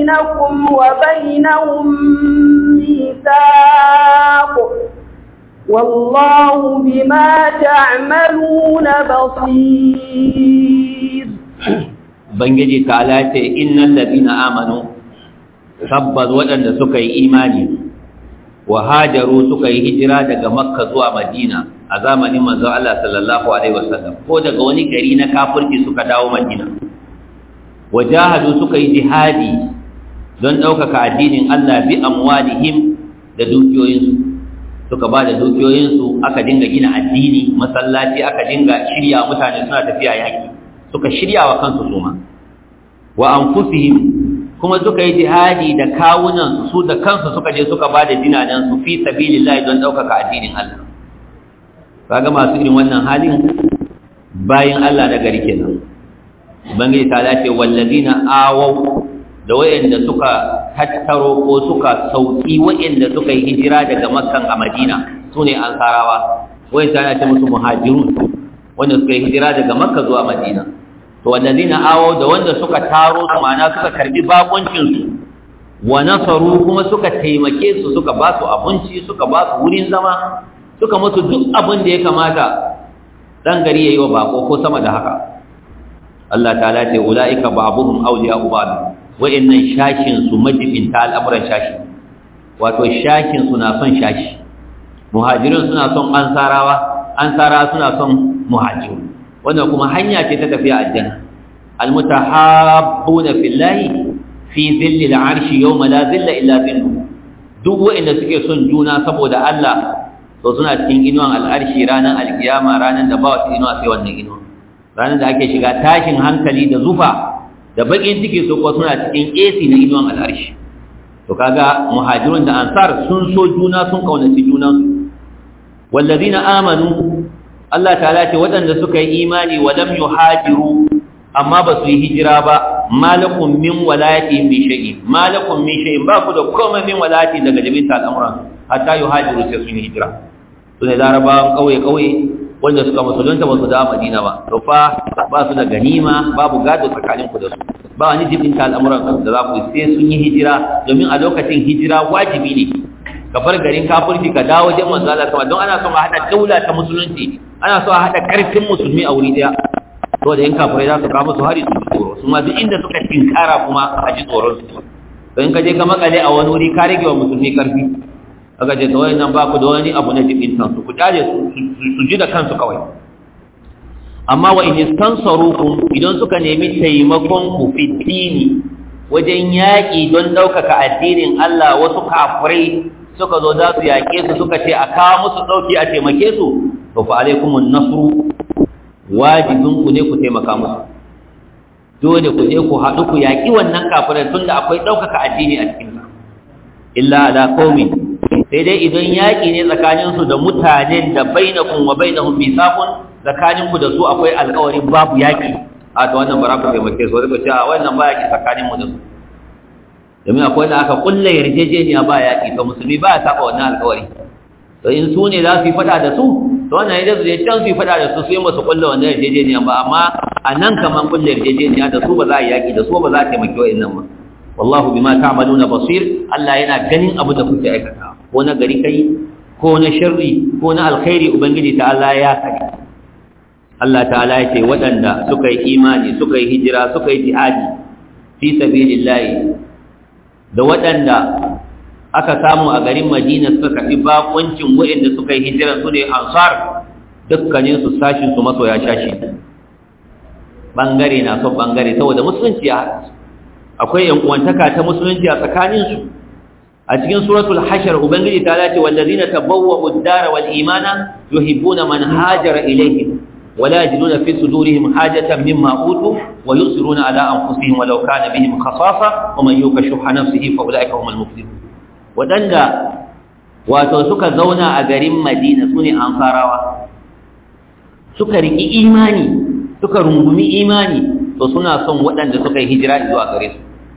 بينكم وبينهم ميثاق والله بما تعملون بصير. بنجي تعالى إن الذين آمنوا tabbas waɗanda suka yi imani wa hajaru suka yi hijira daga makka zuwa madina a zamanin manzo Allah sallallahu alaihi wasallam ko daga wani gari na kafirci suka dawo madina wajahadu suka yi jihadi don ɗaukaka addinin Allah bi amwalihim da dukiyoyinsu suka ba da dukiyoyinsu aka dinga gina addini masallaci aka dinga shirya mutane suna tafiya yaki suka shirya wa kansu suma wa anfusihim kuma suka yi jihadi da kawunan su da kansu suka je suka bada dinanan su fi sabilillah don daukaka addinin Allah kaga masu irin wannan halin bayin Allah na gari kenan ubangiji ta dace wallazina awaw da wayanda suka tattaro ko suka sauki wayanda suka yi hijira daga Makka a Madina sune ansarawa wayanda ana ce musu muhajirun wanda suka yi hijira daga Makka zuwa Madina to wallazina awaw da wanda suka taro su ma'ana suka karbi bakoncin su wa nasaru kuma suka taimake su suka ba su abinci suka ba su wurin zama suka musu duk abin da ya kamata dan gari yayi wa bako ko sama da haka Allah ta'ala ce ulaika ba'dhum awliya'u ba'd wa innan shakin su majibin ta al'amuran shashi wato shakin su na son shashi muhajirin suna son ansarawa ansara suna son muhajirun wannan kuma hanya ce ta tafiya aljanna almutahabbuna fillahi fi dhilli al'arshi yawma la dhilla illa dhilluhu duk wanda suke son juna saboda Allah to suna cikin inuwan al'arshi ranar alkiyama ranar da ba wata inuwa sai wannan inuwa ranar da ake shiga tashin hankali da zufa da bakin ciki so ko suna cikin A C na inuwan al'arshi to kaga muhajirun da ansar sun so juna sun kaunaci junansu wallazina amanu Allah ta'ala ce waɗanda suka yi imani wa lam yuhajiru amma ba su yi hijira ba malakum min walayati min shay'in malakum min shay'in ba ku da komai min walayati daga jami'in al'amuran hatta yuhajiru sai sun yi hijira su ne larabawan kauye kauye wanda suka musulunta ba su da Madina ba to fa ba su da ganima babu gado tsakanin ku da su ba wani jibin al'amuran da za ku sai sun yi hijira domin a lokacin hijira wajibi ne ka bar garin kafirci ka dawo wajen manzo Allah sama don ana son a hada daula ta musulunci ana so a hada karfin musulmi a wuri daya to da yan kafirai za su kawo su hari su tsoro su ma duk inda suka tinkara kuma a ji tsoron su to in ka je ka makale a wani wuri ka rage wa musulmi karfi aka ce to wayannan ba ku da wani abu na jibin san su ku tare su su ji da kansu kawai amma wa in istansarukum idan suka nemi taimakon ku fi dini wajen yaƙi don ɗaukaka addinin Allah wasu kafirai suka zo za su yaƙe su suka ce a kawo musu ɗauki a taimake su to fa alaikumun nasru wajibin ku ne ku taimaka musu dole ku je ku haɗu ku yaƙi wannan kafirai tunda akwai ɗaukaka addini a cikin sa illa ala qaumin sai dai idan yaƙi ne tsakanin su da mutanen da bainakum wa bainahum misaqun tsakanin ku da su akwai alƙawarin babu yaƙi a to wannan bara ku taimake su wanda ce a wannan ba yaƙi tsakanin mu da su domin akwai da aka kulle yarjejeniya ba yaƙi to musulmi ba ya saba wannan alƙawari to in su ne za su yi faɗa da su to wannan yadda su je can su yi faɗa da su su yi masu kulle wannan yarjejeniya ba amma a nan kaman kulle yarjejeniya da su ba za a yi yaƙi da su ba za a taimaki wa'innan ba wallahu bima ta'maluna basir Allah yana ganin abu da kuke aikata ko na gari kai ko na sharri ko na alkhairi ubangiji ta Allah ya sani Allah ta'ala ya ce waɗanda suka yi imani suka yi hijira suka yi jihadi fi sabilillahi da waɗanda aka samu a garin Madina suka karɓi bakuncin waɗanda suka yi hijira su ne ansar dukkanin su sashin su masoya shashi bangare na son bangare saboda musulunci ya haɗa akwai yan uwantaka ta musulunci a tsakanin su a cikin suratul hashar ubangiji ta ce wallazina tabawwa'u ad-dara wal imana yuhibbuna man hajara ilayhim ولا يجدون في صدورهم حاجة مما أوتوا ويؤثرون على أنفسهم ولو كان بهم خصاصة ومن يوق شح نفسه فأولئك هم المفلحون ودندا wato suka zauna a garin Madina sune ansarawa suka riki imani suka rungumi imani to suna son waɗanda suka yi hijira zuwa gare su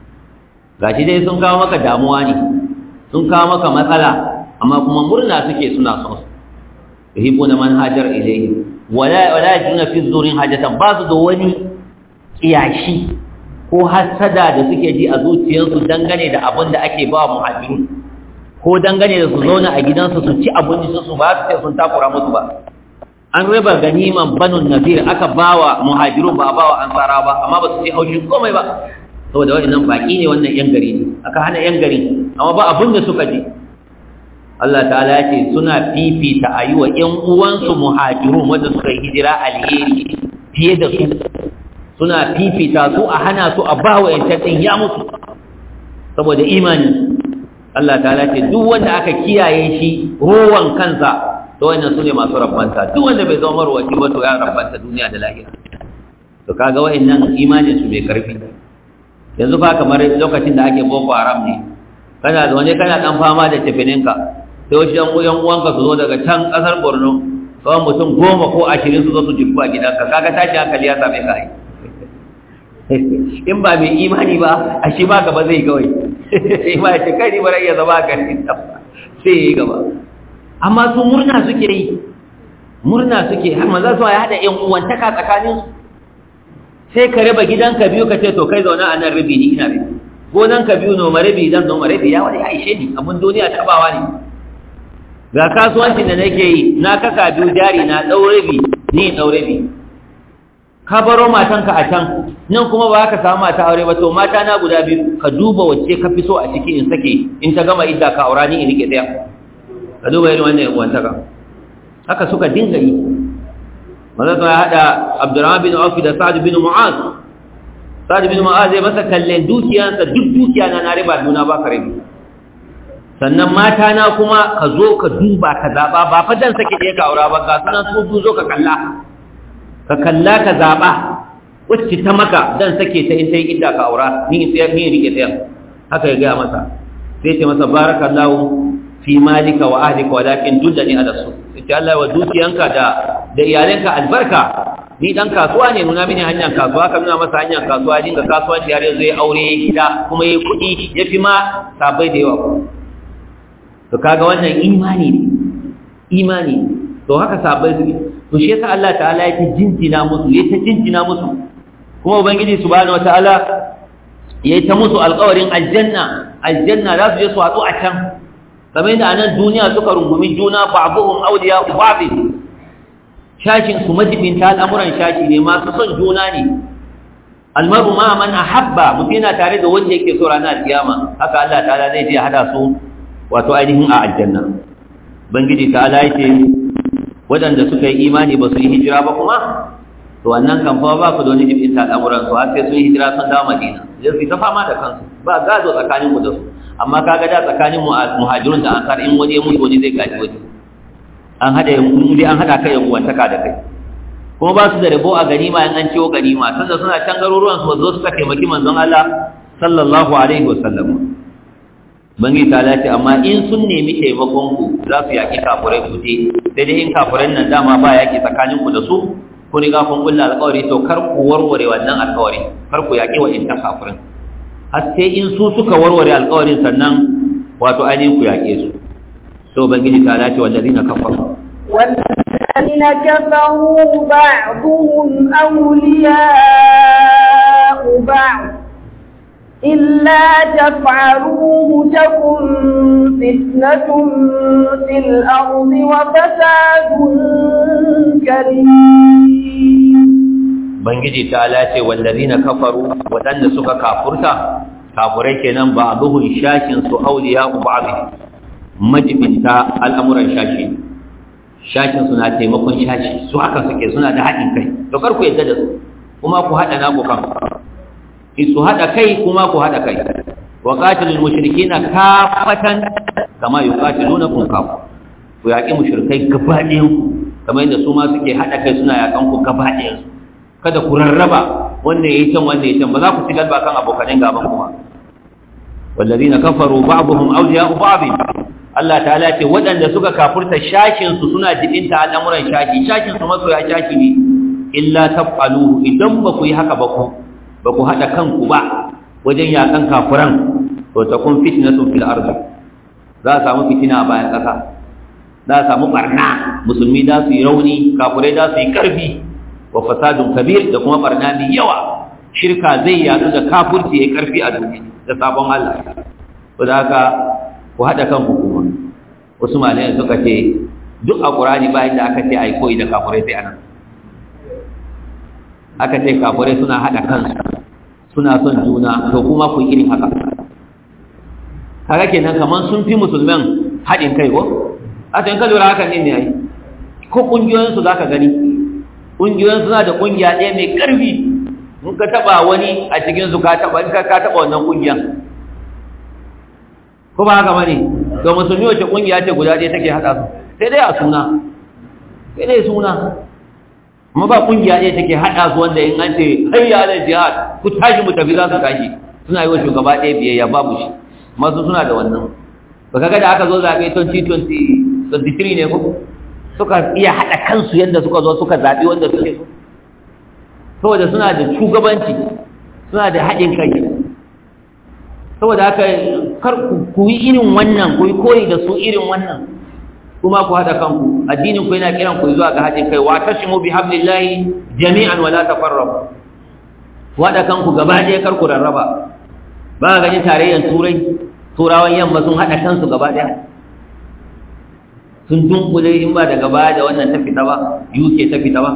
gashi dai sun kawo maka damuwa ne sun kawo maka matsala amma kuma murna suke suna son su yuhibbuna man hajara ilayhim wala wala yajuna fi zurin hajatan ba su da wani kiyashi ko hasada da suke ji a zuciyarsu dangane da abin da ake ba muhajirun ko dangane da su zauna a gidansu su ci abinci su ba su ce sun takura musu ba. An raba ganiman Banu Nadir aka bawa muhajirun ba a bawa ansara ba, amma ba su ci haushin komai ba saboda waɗannan baki ne, wannan yan gari ne aka hana yan gari, amma ba abin da suka ji. Allah ta'ala ya ce suna fifita a yi wa ‘yan uwansu muhajirun wanda suka yi hijira alheri fiye da su, suna fifita su a hana su a ba wa ‘yantattun ya mutu saboda imani. Allah ta'ala ce duk wanda aka kiyaye shi rowan kansa to wannan su ne masu rabbanta, duk wanda bai zama marwaci ba to ya rabbanta duniya da lahira. To kaga wa'annan imanin su mai karfi. Yanzu fa kamar lokacin da ake Boko Haram ne, kana zaune kana dan fama da tafininka sai wasu yan uwan uwanka su zo daga can kasar Borno, kawai mutum goma ko ashirin su zo su jibbu a gidanka, kaga tashi hankali ya same ka yi. In ba mai imani ba a shi ba gaba zai kawai sai ma ya ce kai ni bara iya zama a gari sai ya yi gaba. Amma su murna suke yi, murna suke har maza su ya haɗa yan uwantaka tsakanin sai ka raba gidanka biyu ka ce to kai zaune a nan rabi ni ina rabi, gonan ka biyu noma rabi dan noma rabi, ya wani ya ishe ni, abin duniya tabawa ne. Ga kasuwancin da nake yi na kaka biyu jari na ɗau rabi ni ɗau rabi, ka baro matanka a can nan kuma ba ka samu mata aure ba, to mata na guda biyu ka duba wacce ka fi so a ciki in sake, in ta gama idda ka aura ni in rike ɗaya. Ka duba irin wannan uwantaka haka suka dinga yi. Manzo ya hada Abdurrahman bin Auf da Sa'd bin Mu'az. Sa'd bin Mu'az ya masa kallon dukiyansa, duk dukiya na na riba duna ba ka rabi. Sannan mata na kuma ka zo ka duba ka zaba, ba fa dan sake ɗaya ka aura ba, ga sunan su zo ka kalla ka kalla ka zaba wacce ta maka dan sake ta in ta yi idda ka aura ni in tsaya ni rike tsaya. Haka ya ga masa, sai ce masa barakallahu fi malika wa ahlika walakin dullani ala su, sai Allah wa dukiyanka da da iyalanka albarka, ni dan kasuwa ne, nuna mini hanyar kasuwa. Ka nuna masa hanyar kasuwa, dinga kasuwanci har yanzu ya aure gida kuma yayi kuɗi, yafi ma sabai da yawa. To kaga wannan imani ne, imani ne. To haka sabai su, to shi yasa Allah ta'ala ya ta jinjina musu, ya ta jinjina musu, kuma ubangiji subhanahu wataala ya ta musu alƙawarin aljanna, aljanna za su je su hatsu a can, kamar yadda anan duniya suka rungumi juna, ba'dhum awliya ba'd, shashin su majibinta al'amuran shashi ne, masu son juna ne. Almaru ma man ahabba, mutum yana tare da wanda yake so ranar kiyama. Haka Allah ta'ala zai je hada su wato ainihin a aljanna. Bangiji ta'ala yake waɗanda suka yi imani ba su yi hijira ba kuma, to wannan kan fa ba ku da wani jibinta al'amuran su, har sai sun yi hijira sun dawo Madina, zai su ta fama da kansu, ba gado tsakanin ku da su. Amma kaga da tsakanin muhajirun da ansar, in wani ya mutu wani zai gaji wani, an hada yankun an hada kai yankuwantaka da kai, kuma ba su da rabo a ganima in an ciwo ganima, sanda suna can garuruwan su zo suka taimaki manzon Allah sallallahu alaihi wasallam. Bangi ta lati amma in sun nemi taimakon ku za su yaki kafurai ku je, sai dai in kafurai nan dama ba yaki tsakanin ku da su, ku riga kun kulla alƙawari, to kar ku warware wannan alƙawari, kar ku yaki wa intan kafurin har sai in su suka warware alƙawarin sannan wato ainihin ku yake su. To bangiji ta lati wallazina kafaru والذين كفروا بعضهم أولياء بعض إلا تفعلوه تكن فتنة في الأرض وفساد كبير. بنجي تعالى والذين كفروا ودن سك كافرتا كافرين كنن بعضهم شاشن سو أولياء بعض مجبنتا الأمر الشاشين shashin suna taimakon shashi, su haka suke, suna da haɗin kai, to kar ku yadda da su, kuma ku haɗa naku kan su haɗa kai, kuma ku haɗa kai. Wa qatilul mushrikeena kafatan kama yuqatilunakum kafa, ku yaƙi mushrikai gaba ɗayan ku kamar yadda su ma suke haɗa kai suna yaƙan ku gaba ɗayan su. Kada ku rarraba wannan yayi can wannan yayi can, ba za ku ci galba kan abokanen gaban kuma. wallazina kafaru ba'dhum awliya'u ba'd, Allah ta'ala ce waɗanda suka kafurta shashin su suna jibinta al'amuran shaki, shashin su masoya shaki ne. Illa taf'aluhu, idan ba ku yi haka ba ku ba ku hada kanku ba wajen yakan kafuran, to takun fitnatun fil ardi, za a samu fitina a bayan ƙasa, za a samu barna, musulmi za su yi rauni, kafurai za su yi karfi, wa fasadun kabir, da kuma barna mai yawa, shirka zai yadu da kafurci ya karfi a duniya da sabon Allah. To da haka ku hada kanku kuma wasu malamai suka ce duk a Qur'ani ba inda aka ce ai koyi da kafirai sai anan aka ce kafirai suna hada kansu suna son juna to kuma ku irin haka kaga kenan kaman sun fi musulman hadin kai ko a can ka lura haka ne ne ai ko kungiyoyin su zaka gani kungiyoyin suna da kungiya ɗaya mai karfi in ka taba wani a cikin su ka taba in ka ka taba wannan kungiyan ko ba haka bane to musulmi wace kungiya ce guda ɗaya take hada su sai dai a suna sai dai suna amma ba kungiya ɗaya take hada su wanda in an ce hayya ala jihad ku tashi mu tafi za su tashi suna yi wa shugaba ɗaya biyayya babu shi masu suna da wannan ba kaga da aka zo zaɓe twenty twenty-three ne ko suka iya haɗa kansu yadda suka zo suka zaɓi wanda suke so saboda suna da shugabanci suna da haɗin kai saboda haka kar ku yi irin wannan ku yi koyi da su irin wannan kuma ku haɗa kanku addinin ku yana kiran ku zuwa ga haɗin kai wa tashimu bi hablillahi jami'an wa la tafarraqu ku haɗa kanku gaba ɗaya kar ku rarraba ba ga ganin tarayyar turai turawan yamma sun haɗa kansu gaba ɗaya sun dunkule in ba daga baya da wannan ta fita ba U K ta fita ba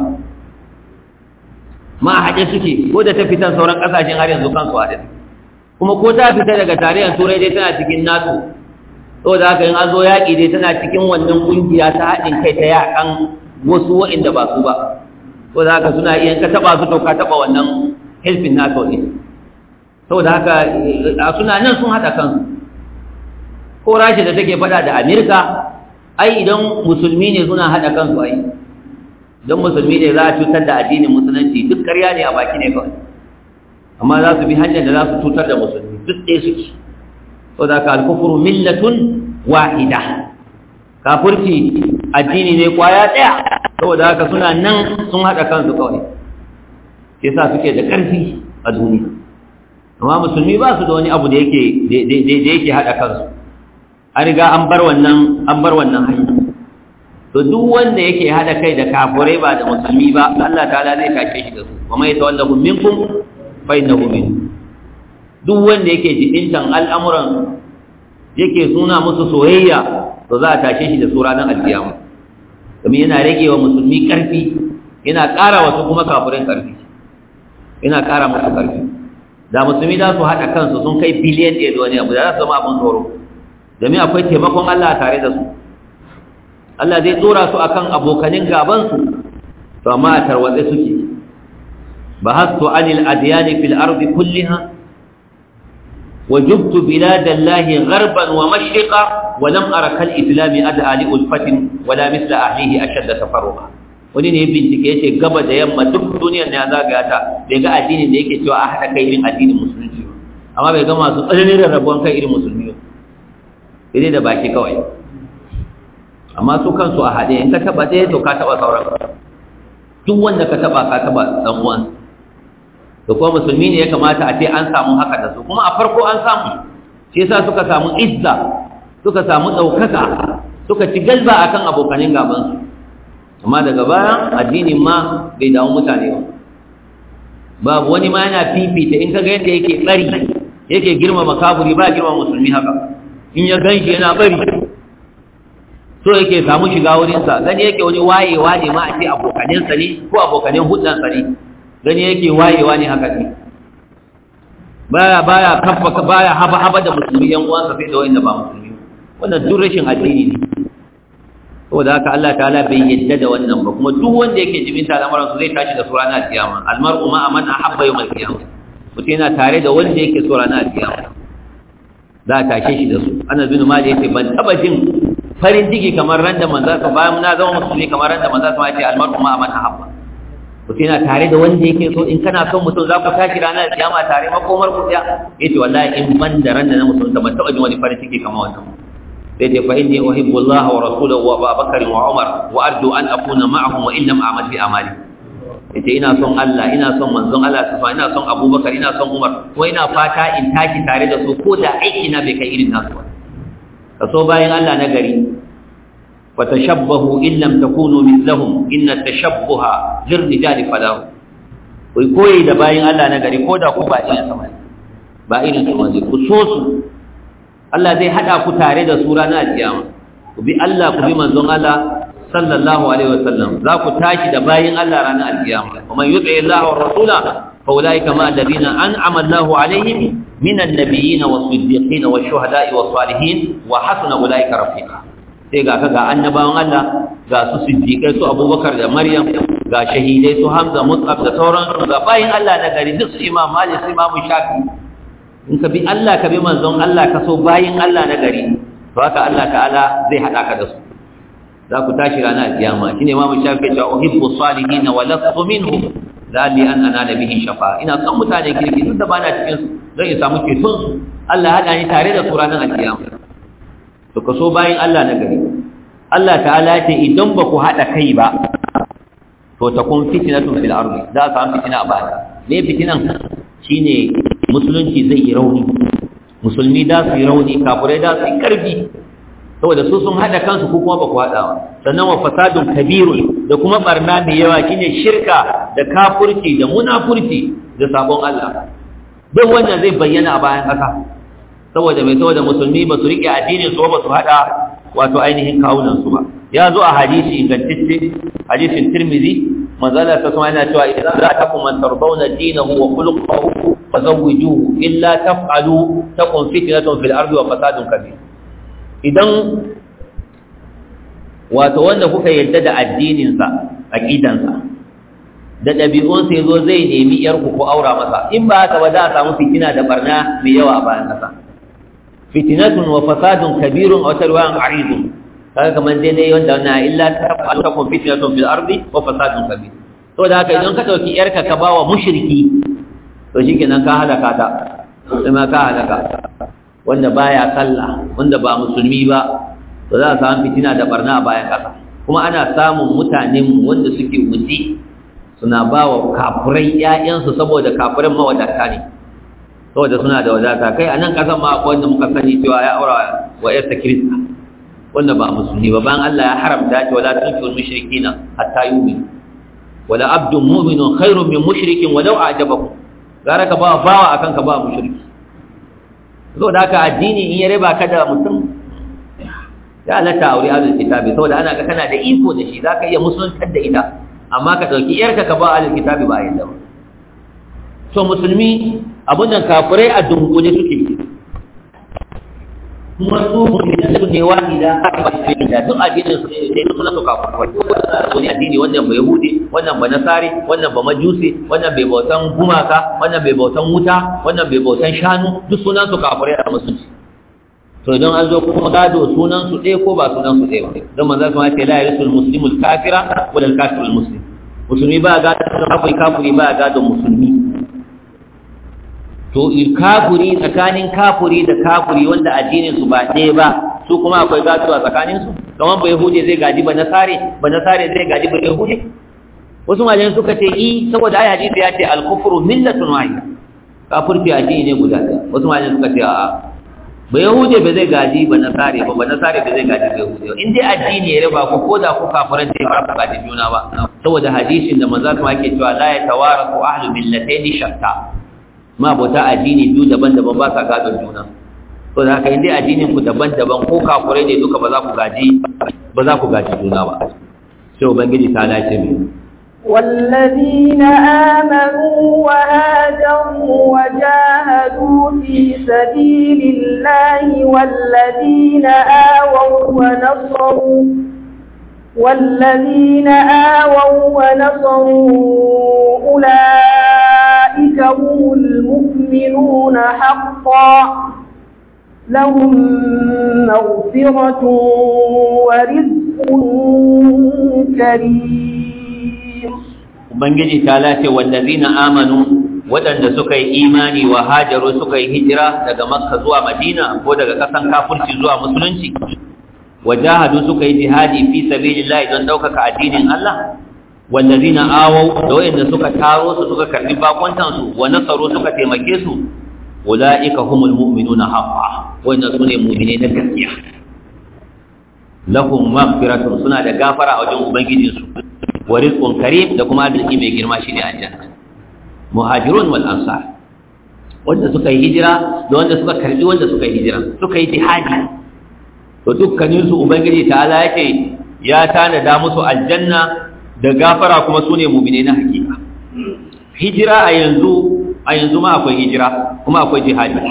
ma a haɗe suke ko da ta fitan sauran ƙasashen har yanzu kansu haɗe kuma ko ta fita daga tarayyar turai dai tana cikin NATO saboda haka in an zo yaƙi dai tana cikin wannan ƙungiya ta haɗin kai ta yaƙan wasu waɗanda ba su ba saboda haka suna iya ka taɓa su to ka taɓa wannan helfin NATO ne saboda haka suna nan sun haɗa kansu ko rashi da take faɗa da Amerika ai idan musulmi ne suna haɗa kansu ai don musulmi ne za a cutar da addinin musulunci duk ƙarya ne a baki ne kawai amma za su bi hanyar da za su cutar da musulmi duk ɗaya suke saboda haka al-kufru millatun wahida kafirci addini ne kwaya ɗaya saboda haka suna nan sun haɗa kansu kawai sai sa suke da ƙarfi a duniya amma musulmi ba su da wani abu da yake da yake haɗa kansu an riga an bar wannan an bar wannan hanya to duk wanda yake haɗa kai da kafirai ba da musulmi ba Allah ta'ala zai tashe shi da su wa mai tawallahu minkum fa innahu min duk wanda yake jibintan al'amuran yake suna musu soyayya to za a tashe shi da su ranar alkiyama domin yana rage wa musulmi ƙarfi yana ƙara wasu kuma kafirin ƙarfi yana ƙara musu ƙarfi da musulmi za su haɗa kansu sun kai biliyan ɗaya da wani abu da za su zama abin tsoro domin akwai taimakon Allah tare da su Allah zai tsora su akan abokanin gabansu to amma a tarwatse suke bahastu anil adyani fil ardi kulliha وجبت بلاد الله غربا ومشرقا ولم أرى كالإسلام أدعى لألفة ولا مثل أهليه أشد تفرقا wani ne bincike yace gaba da yamma duk duniyar ne zagaya ta bai ga addinin da yake cewa a hada kai irin addinin musulunci amma bai ga masu tsananin rarrabuwan kai irin musulmi sai da baki kawai amma su kansu a hade in ka taba ɗaya to ka taba sauran duk wanda ka taba ka taba dan uwan da kuma musulmi ne ya kamata a ce an samu haka da su kuma a farko an samu shi yasa suka samu izza suka samu ɗaukaka suka ci galba akan abokanin gabansu amma daga baya addinin ma bai damu mutane ba babu wani ma yana fifita in kaga yadda yake bari yake girmama kafiri ba girmama musulmi haka in ya ganshi yana bari so yake samu shiga wurinsa gani yake wani wayewa ne ma a ce abokaninsa ne ko abokanin hudansa ne gani yake wayewa ne haka ne baya baya kafa baya haba haba da musulmi yan uwansa sai da wanda ba musulmi wannan duk rashin addini ne saboda haka Allah ta'ala bai yadda da wannan ba kuma duk wanda yake jibinta al'amuran su zai tashi da su ranar kiyama almar'u ma man ahabba yawm al-qiyamah mutum yana tare da wanda yake so ranar kiyama za a tashe shi da su ana bin mali yace ban taba jin farin ciki kamar randa manzo ka bayan na zama musulmi kamar randa manzo ka yace almar'u ma man ahabba mutum yana tare da wanda yake so in kana son mutum za ku tashi ranar kiyama tare makomar ku ya yace wallahi in ban da randa na musulmi ban taba jin wani farin ciki kamar wannan sai dai fa inni uhibbu Allah wa rasulahu wa Abu Bakar wa Umar wa arju an akuna ma'ahum wa illam a'mal bi amali yace ina son Allah ina son manzon Allah tafa ina son Abu Bakar ina son Umar ko ina fata in taki tare da su ko da aiki na bai kai irin nasu ba kaso bayan Allah na gari wa tashabbahu in lam takunu mithlahum inna tashabbuha lirrijali falahu kai koyi da bayan Allah na gari ko da ku ba irin sama ba irin su wanda ku so su Allah zai hada ku tare da su ranar kiyama ku bi Allah ku bi manzon Allah sallallahu alaihi wasallam za ku tashi da bayin Allah ranar alkiyama kuma yuti Allah wa rasula fa ulaika ma alladhina an'ama Allahu alaihim minan nabiyyin was-siddiqin wash-shuhada'i was-salihin wa hasuna ulaika rafiqa sai ga kaga annabawan Allah ga su siddiqai su Abubakar da Maryam ga shahidai su Hamza Mus'ab da sauran ga bayin Allah na gari duk su Imam Malik su Imam Shafi in ka bi Allah ka bi manzon Allah ka so bayin Allah na gari to haka Allah ta'ala zai hada ka da su za ku tashi ranar kiyama shine Imam Shafi ya ce uhibbu salihin wa lastu minhum zali an ana bihi shafa ina son mutane kirki duk da bana cikin su zan yi samu ceton su Allah hada ni tare da su ranar kiyama to ka so bayin Allah na gari Allah ta'ala ya ce idan ba ku hada kai ba to takun fitnatun fil ardi za ka samu fitina a baya me fitinan shine musulunci zai yi rauni musulmi da su yi rauni kafirai da su yi karfi saboda su sun hada kansu ko kuma ba ku hada ba sannan wa fasadun kabirun da kuma barna mai yawa shine shirka da kafirci da munafurci da sabon Allah duk wannan zai bayyana a bayan kasa saboda mai saboda musulmi ba su rike addinin su ba su hada wato ainihin kawunan su ba ya zo a hadisi ingantacce hadisin Tirmidhi manzala ta kuma yana cewa idan za ta kuma tarbawna dinahu wa khuluquhu fazawwijuhu illa taf'alu takun fitnatun fil ardi wa fasadun kabir idan wato wanda kuka yadda da addinin sa aqidan sa da dabi'un sa yazo zai nemi yar ku ko aura masa in ba haka ba za a samu fitina da barna mai yawa a bayan kasa fitnatun wa fasadun kabirun aw tarwan aridun kaga kamar dai ne wanda wannan illa takun fitnatun fil ardi wa fasadun kabir to da haka idan ka dauki yarka ka bawa mushriki to shikenan ka halaka ta sai ma ka halaka wanda baya sallah wanda ba musulmi ba to za a samu fitina da barna a bayan kasa kuma ana samun mutanen wanda suke wuce suna bawa kafirai ƴaƴansu saboda kafirin mawadata ne saboda suna da wadata kai a nan kasan ma akwai wanda muka sani cewa ya aura wa yarsa kirista wanda ba musulmi ba bayan Allah ya haramta ce wala tunkiul mushrikina hatta yu'minu wala abdun mu'minun khairun min mushrikin walau a'jabakum gara ka ba bawa akan ka ba mushriki saboda haka addini in ya riba ka da mutum ya halatta aure ahlul kitabi saboda ana ga kana da iko da shi zaka iya musuluntar da ita amma ka dauki yarka ka ba ahlul kitabi ba yadda ba so musulmi abun nan kafirai a dunkule suke kuma su su ne wani da ba su da duk addinin su ne duk na su kafirai wani addini wannan ba yahudi wannan ba nasari wannan ba majusi wannan bai bautan gumaka wannan bai bautan wuta wannan bai bautan shanu duk sunan su kafirai a musulunci to idan an zo kuma gado sunan su ɗaya ko ba sunan su ɗaya ba don manzo kuma ce la yarisul muslimul kafira wal kafirul muslim musulmi ba gado kafiri kafiri ba gado musulmi to kafiri tsakanin kafiri da kafiri wanda addinin su ba ɗaya ba su kuma akwai gado a tsakanin su kamar ba yahudi zai gaji ba nasare ba nasare zai gaji ba yahudi wasu malaman suka ce i saboda ayi hadisi ya ce al-kufru millatun wahida kafirci addini ne guda ɗaya wasu malaman suka ce a'a ba yahudi ba zai gaji ba nasare ba ba nasare ba zai gaji ba yahudi in dai addini ya riba ku ko da ku kafiran sai ba ku gaji juna ba saboda hadisin da manzo kuma yake cewa la yatawarasu ahlu millatayn shatta ma bauta addini biyu daban-daban ba sa gadon juna to da haka indai addinin ku daban-daban ko kafirai ne duka ba za ku gaji ba za ku gaji juna ba sai ubangiji ta lace mu والذين آمنوا وهاجروا وجاهدوا في سبيل الله والذين آووا ونصروا والذين آووا ونصروا أولئك هم المؤمنون حقا لهم مغفرة ورزق كريم Ubangiji ta lace wallazina amanu waɗanda suka yi imani wa hajaru suka yi hijira daga Makka zuwa Madina ko daga ƙasan kafirci zuwa musulunci wajahadu suka yi jihadi fi sabilillah don ɗaukaka addinin Allah wallazina awaw da wayanda suka taro su suka karbi bakuntan su wa nasaru suka taimake su ulaika humul mu'minuna haqqan wayanda sune mu'mine na gaskiya lahum maghfiratun suna da gafara a wajen ubangijinsu wa rizqun karim da kuma arziki mai girma shine aljanna muhajirun wal ansar wanda suka yi hijira da wanda suka karbi wanda suka yi hijira suka yi jihadi to to dukkanin su ubangiji ta'ala yake ya tanada musu aljanna da gafara kuma sune mu'mine na hakika. Hijira a yanzu a yanzu ma akwai hijira kuma akwai jihadi.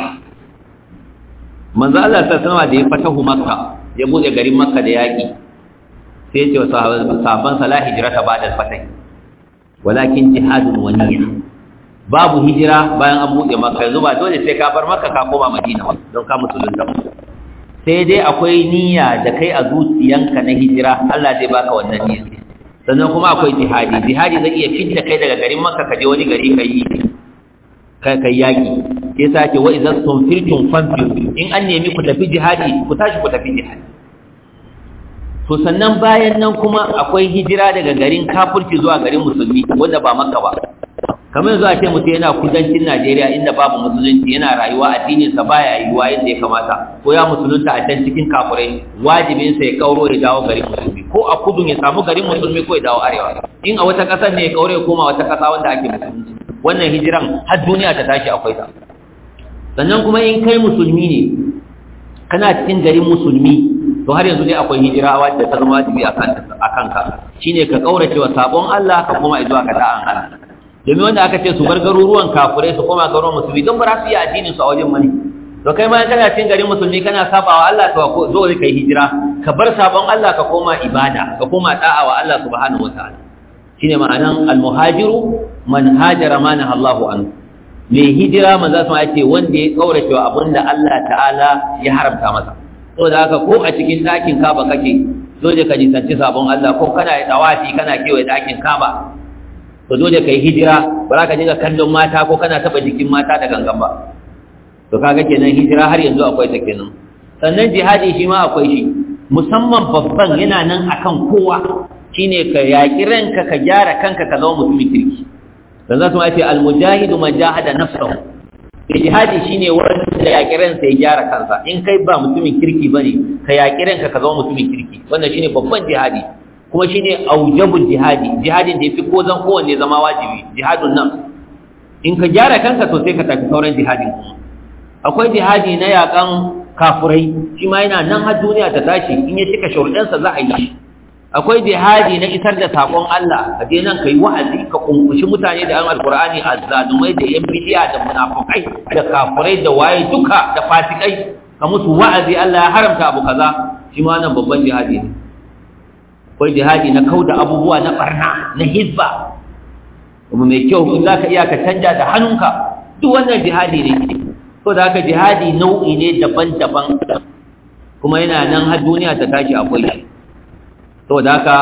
Manzo Allah sallallahu alaihi wasallam da ya fatahu Makka ya bude garin Makka da yaki sai ya ce wa sahabban sala hijrata ba'da al-fatah walakin jihadun wa niyya. Babu hijira bayan an bude Makka, yanzu ba dole sai ka bar Makka ka koma Madina don ka musulunta, sai dai akwai niyya da kai a zuciyanka na hijira, Allah zai baka wannan niyya. Sannan kuma akwai jihadi, jihadi zai iya fitta kai daga garin Makka ka je wani gari kai kai kai yaki. Sai sake wa idan tunfirtum fanfiru, in an nemi ku tafi jihadi ku tashi ku tafi jihadi. To sannan bayan nan kuma akwai hijira daga garin kafirci zuwa garin musulmi wanda ba Makka ba. Kamar yanzu a ce mutum yana kudancin Najeriya inda babu musulunci, yana rayuwa addinin sa baya yiwuwa yadda ya kamata, ko ya musulunta a can cikin kafirai, wajibin sa ya kauro ya dawo garin musulmi, ko a kudun ya samu garin musulmi ko ya dawo arewa. In a wata kasar ne ya kauro ya koma wata kasa wanda ake musulunci. Wannan hijiran har duniya ta tashi akwai ta. Sannan kuma in kai musulmi ne kana cikin garin musulmi, to har yanzu dai akwai hijira wadda ta zama wajibi a kanka, shine ka kaurace wa sabon Allah ka koma zuwa ga da'an Allah. Domin wanda aka ce su bar garuruwan kafirai su koma garuruwan musulmi don ba za su yi addinin su a wajen mani, to kai ma kana cikin garin musulmi kana sabawa Allah to zo kai hijira ka bar sabon Allah ka koma ibada ka koma da'a wa Allah subhanahu wataala. Shine ma'anan al-muhajiru man hajara ma naha Allahu anhu. Mai hijira manzo sun ce wanda ya kaurace wa abinda Allah ta'ala ya haramta masa. Saboda haka ko a cikin ɗakin Kaaba kake dole ka nisanci sabon Allah, ko kana dawafi kana kewaye ɗakin Kaaba to dole kai hijira, ba za ka dinga kallon mata ko kana taba jikin mata da gangan ba. To kaga kenan hijira har yanzu akwai ta kenan. Sannan jihadi shi ma akwai shi, musamman babban yana nan akan kowa, shine ka yaƙi ranka ka gyara kanka ka zama mutumin kirki. Dan za su ce al-mujahidu man jahada nafsahu. Jihadi shine wanda yaƙi ransa ya gyara kansa. In kai ba mutumin kirki bane, ka yaƙi ranka ka zama mutumin kirki. Wannan shine babban jihadi. Kuma shine aujabul jihadi, jihadin da yafi ko zan kowanne zama wajibi, jihadun nafs. In ka gyara kanka to sai ka tafi sauran jihadin. Akwai jihadi na yakan kafurai, shi ma yana nan har duniya ta tashi, in ya cika sharuɗansa za a yi shi. Akwai jihadi na isar da sakon Allah, ka je nan kai wa'azi ka kunkushi mutane da an alqur'ani azzalumai da yan bidiya da munafikai da kafurai da waye duka da fasikai, ka musu wa'azi Allah ya haramta abu kaza, shi ma nan babban jihadi ne. Akwai jihadi na kauda abubuwa na barna na hizba, kuma mai kyau in za ka iya ka canja da hannunka, duk wannan jihadi ne. So da haka jihadi nau'i ne daban-daban, kuma yana nan har duniya ta tashi akwai shi. So da haka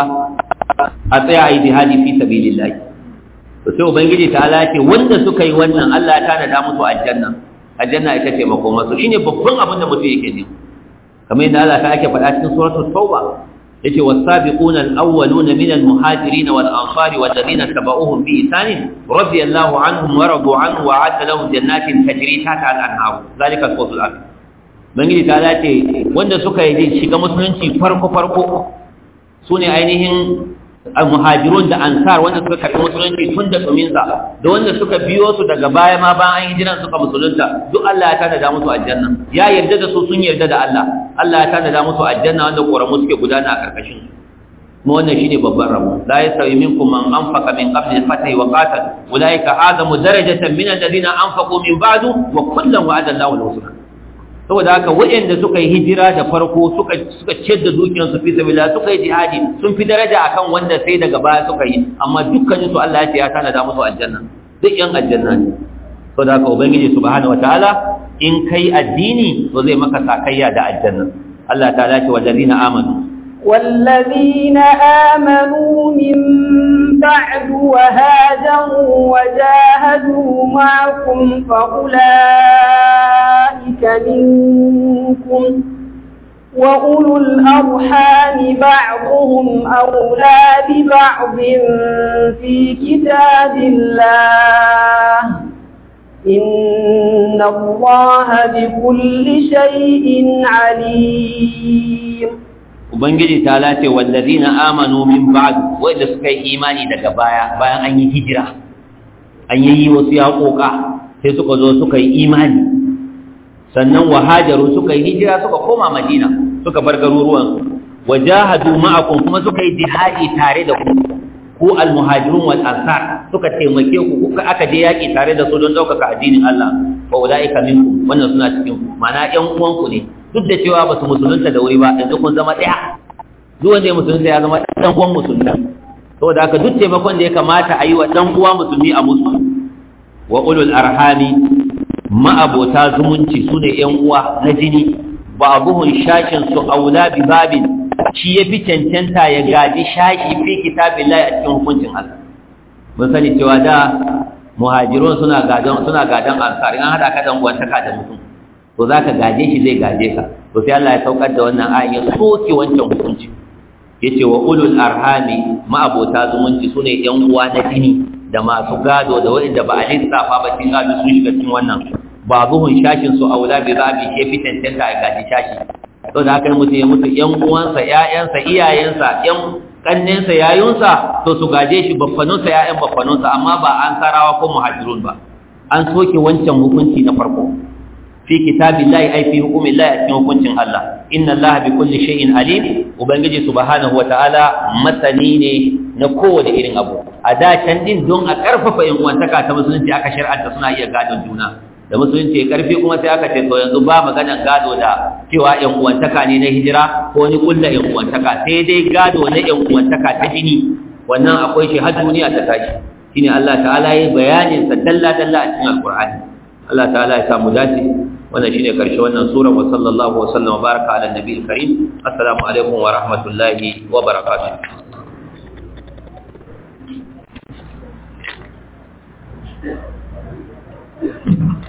a tsaya a yi jihadi fi sabilillah. To sai ubangiji ta ala ce wanda suka yi wannan Allah ya tanada musu aljanna. Aljanna ita ce makomarsu, shine babban abin da mutum yake ne. Kamar yadda Allah ta ake faɗa cikin suratul Tauba, yace was-sabiquna al-awwaluna min al-muhajirin wal-ansari wal-ladina tabauhum bi ihsan radiyallahu anhum wa radu anhu wa a'adda lahum jannatin tajri tahtaha al-anhar zalika al-fawzul azim. Bangiji ta dace wanda suka yi shiga musulunci farko farko sune ainihin al-muhajirun da ansar wanda suka karɓi musulunci tun da tsuminsa, da wanda suka biyo su daga baya ma bayan an hijiran suka musulunta, duk Allah ya tanada musu aljanna. Ya yarda da su, sun yarda da Allah. Allah ya tanada musu aljanna wanda koramu suke gudana a karkashin su. Kuma wannan shine babban rabo. La yasawi minkum man anfaqa min qabli al-fath wa qatal, ulaika a'zamu darajatan min alladhina anfaqu min ba'du wa kullan wa'ada Allahu al-husna. Saboda haka waɗanda suka yi hijira da farko suka suka ciyar da dukiyarsu fi sabilillah, suka yi jihadi, sun fi daraja akan wanda sai daga baya suka yi, amma dukkanin su Allah ya ce ya tanada musu aljanna, duk yan aljanna ne. Saboda haka ubangiji subhanahu wataala in kai addini to zai maka sakayya da aljanna. Allah ta'ala ce wallazina amanu والذين آمنوا من بعد وهاجروا وجاهدوا معكم فأولئك منكم وأولو الأرحام بعضهم أولى ببعض في كتاب الله إن الله بكل شيء عليم. Ubangiji ta lace wallazina amanu min ba'd, wanda suka yi imani daga baya bayan an yi hijira, an yi wasu yaƙoƙa sai suka zo suka yi imani, sannan wahajaru suka yi hijira suka koma Madina, suka bar garuruwan wajahadu ma'akum kuma suka yi jihadi tare da ku ku al-muhajirun wal ansar suka taimake ku kuka aka je yaki tare da su don daukaka addinin Allah fa ulaika minkum wannan suna cikin ku mana ƴan uwan ku ne duk da cewa ba su musulunta da wuri ba yanzu kun zama daya duk wanda ya musulunta ya zama dan uwan musulmi saboda haka duk taimakon da ya kamata a yi wa dan uwa musulmi a musu wa ulul arhami ma'abota zumunci sune ƴan uwa na jini ba'abuhun shashin su aula bi babin shi ya fi cancanta ya gaji shashi fi kitabillahi a cikin hukuncin Allah mun sani cewa da muhajirun suna gadan suna gadan ansar in hada ka dan uwantaka da mutum to zaka gaje shi zai gaje ka to sai Allah ya saukar da wannan ayin ya soke wancan hukunci yace wa ulul arhami ma'abota zumunci sune yan uwa na dini da masu gado da wanda ba a lissafa ba cikin gado sun shiga cikin wannan babuhun shashin su aula bi zabi ke fi cancanta ya gaji shashi to da haka mutum ya mutu ƴan uwansa ƴaƴansa iyayensa ƴan kannensa yayunsa to su gaje shi baffanunsa ƴaƴan baffanunsa amma ba an sarawa ko muhajirun ba an soke wancan hukunci na farko fi kitabillahi ay fi hukumillahi a cikin hukuncin Allah inna Allaha bi kulli shay'in alim ubangiji subhanahu wataala masani ne na kowane irin abu a da can din don a karfafa ƴan uwantaka ta musulunci aka shar'anta suna iya gadon juna da musulunci karfi kuma sai aka ce to yanzu ba maganar gado da cewa ƴan uwantaka ne na hijira ko ni kullu ƴan uwantaka sai dai gado na ƴan uwantaka ta jini wannan akwai shi har duniya ta tashi shine Allah ta'ala yayi bayanin sa dalla dalla a cikin alqur'ani Allah ta'ala ya samu dace wannan shine karshe wannan sura wa sallallahu wa sallama baraka ala nabiyil karim assalamu alaikum wa rahmatullahi wa barakatuh Thank you.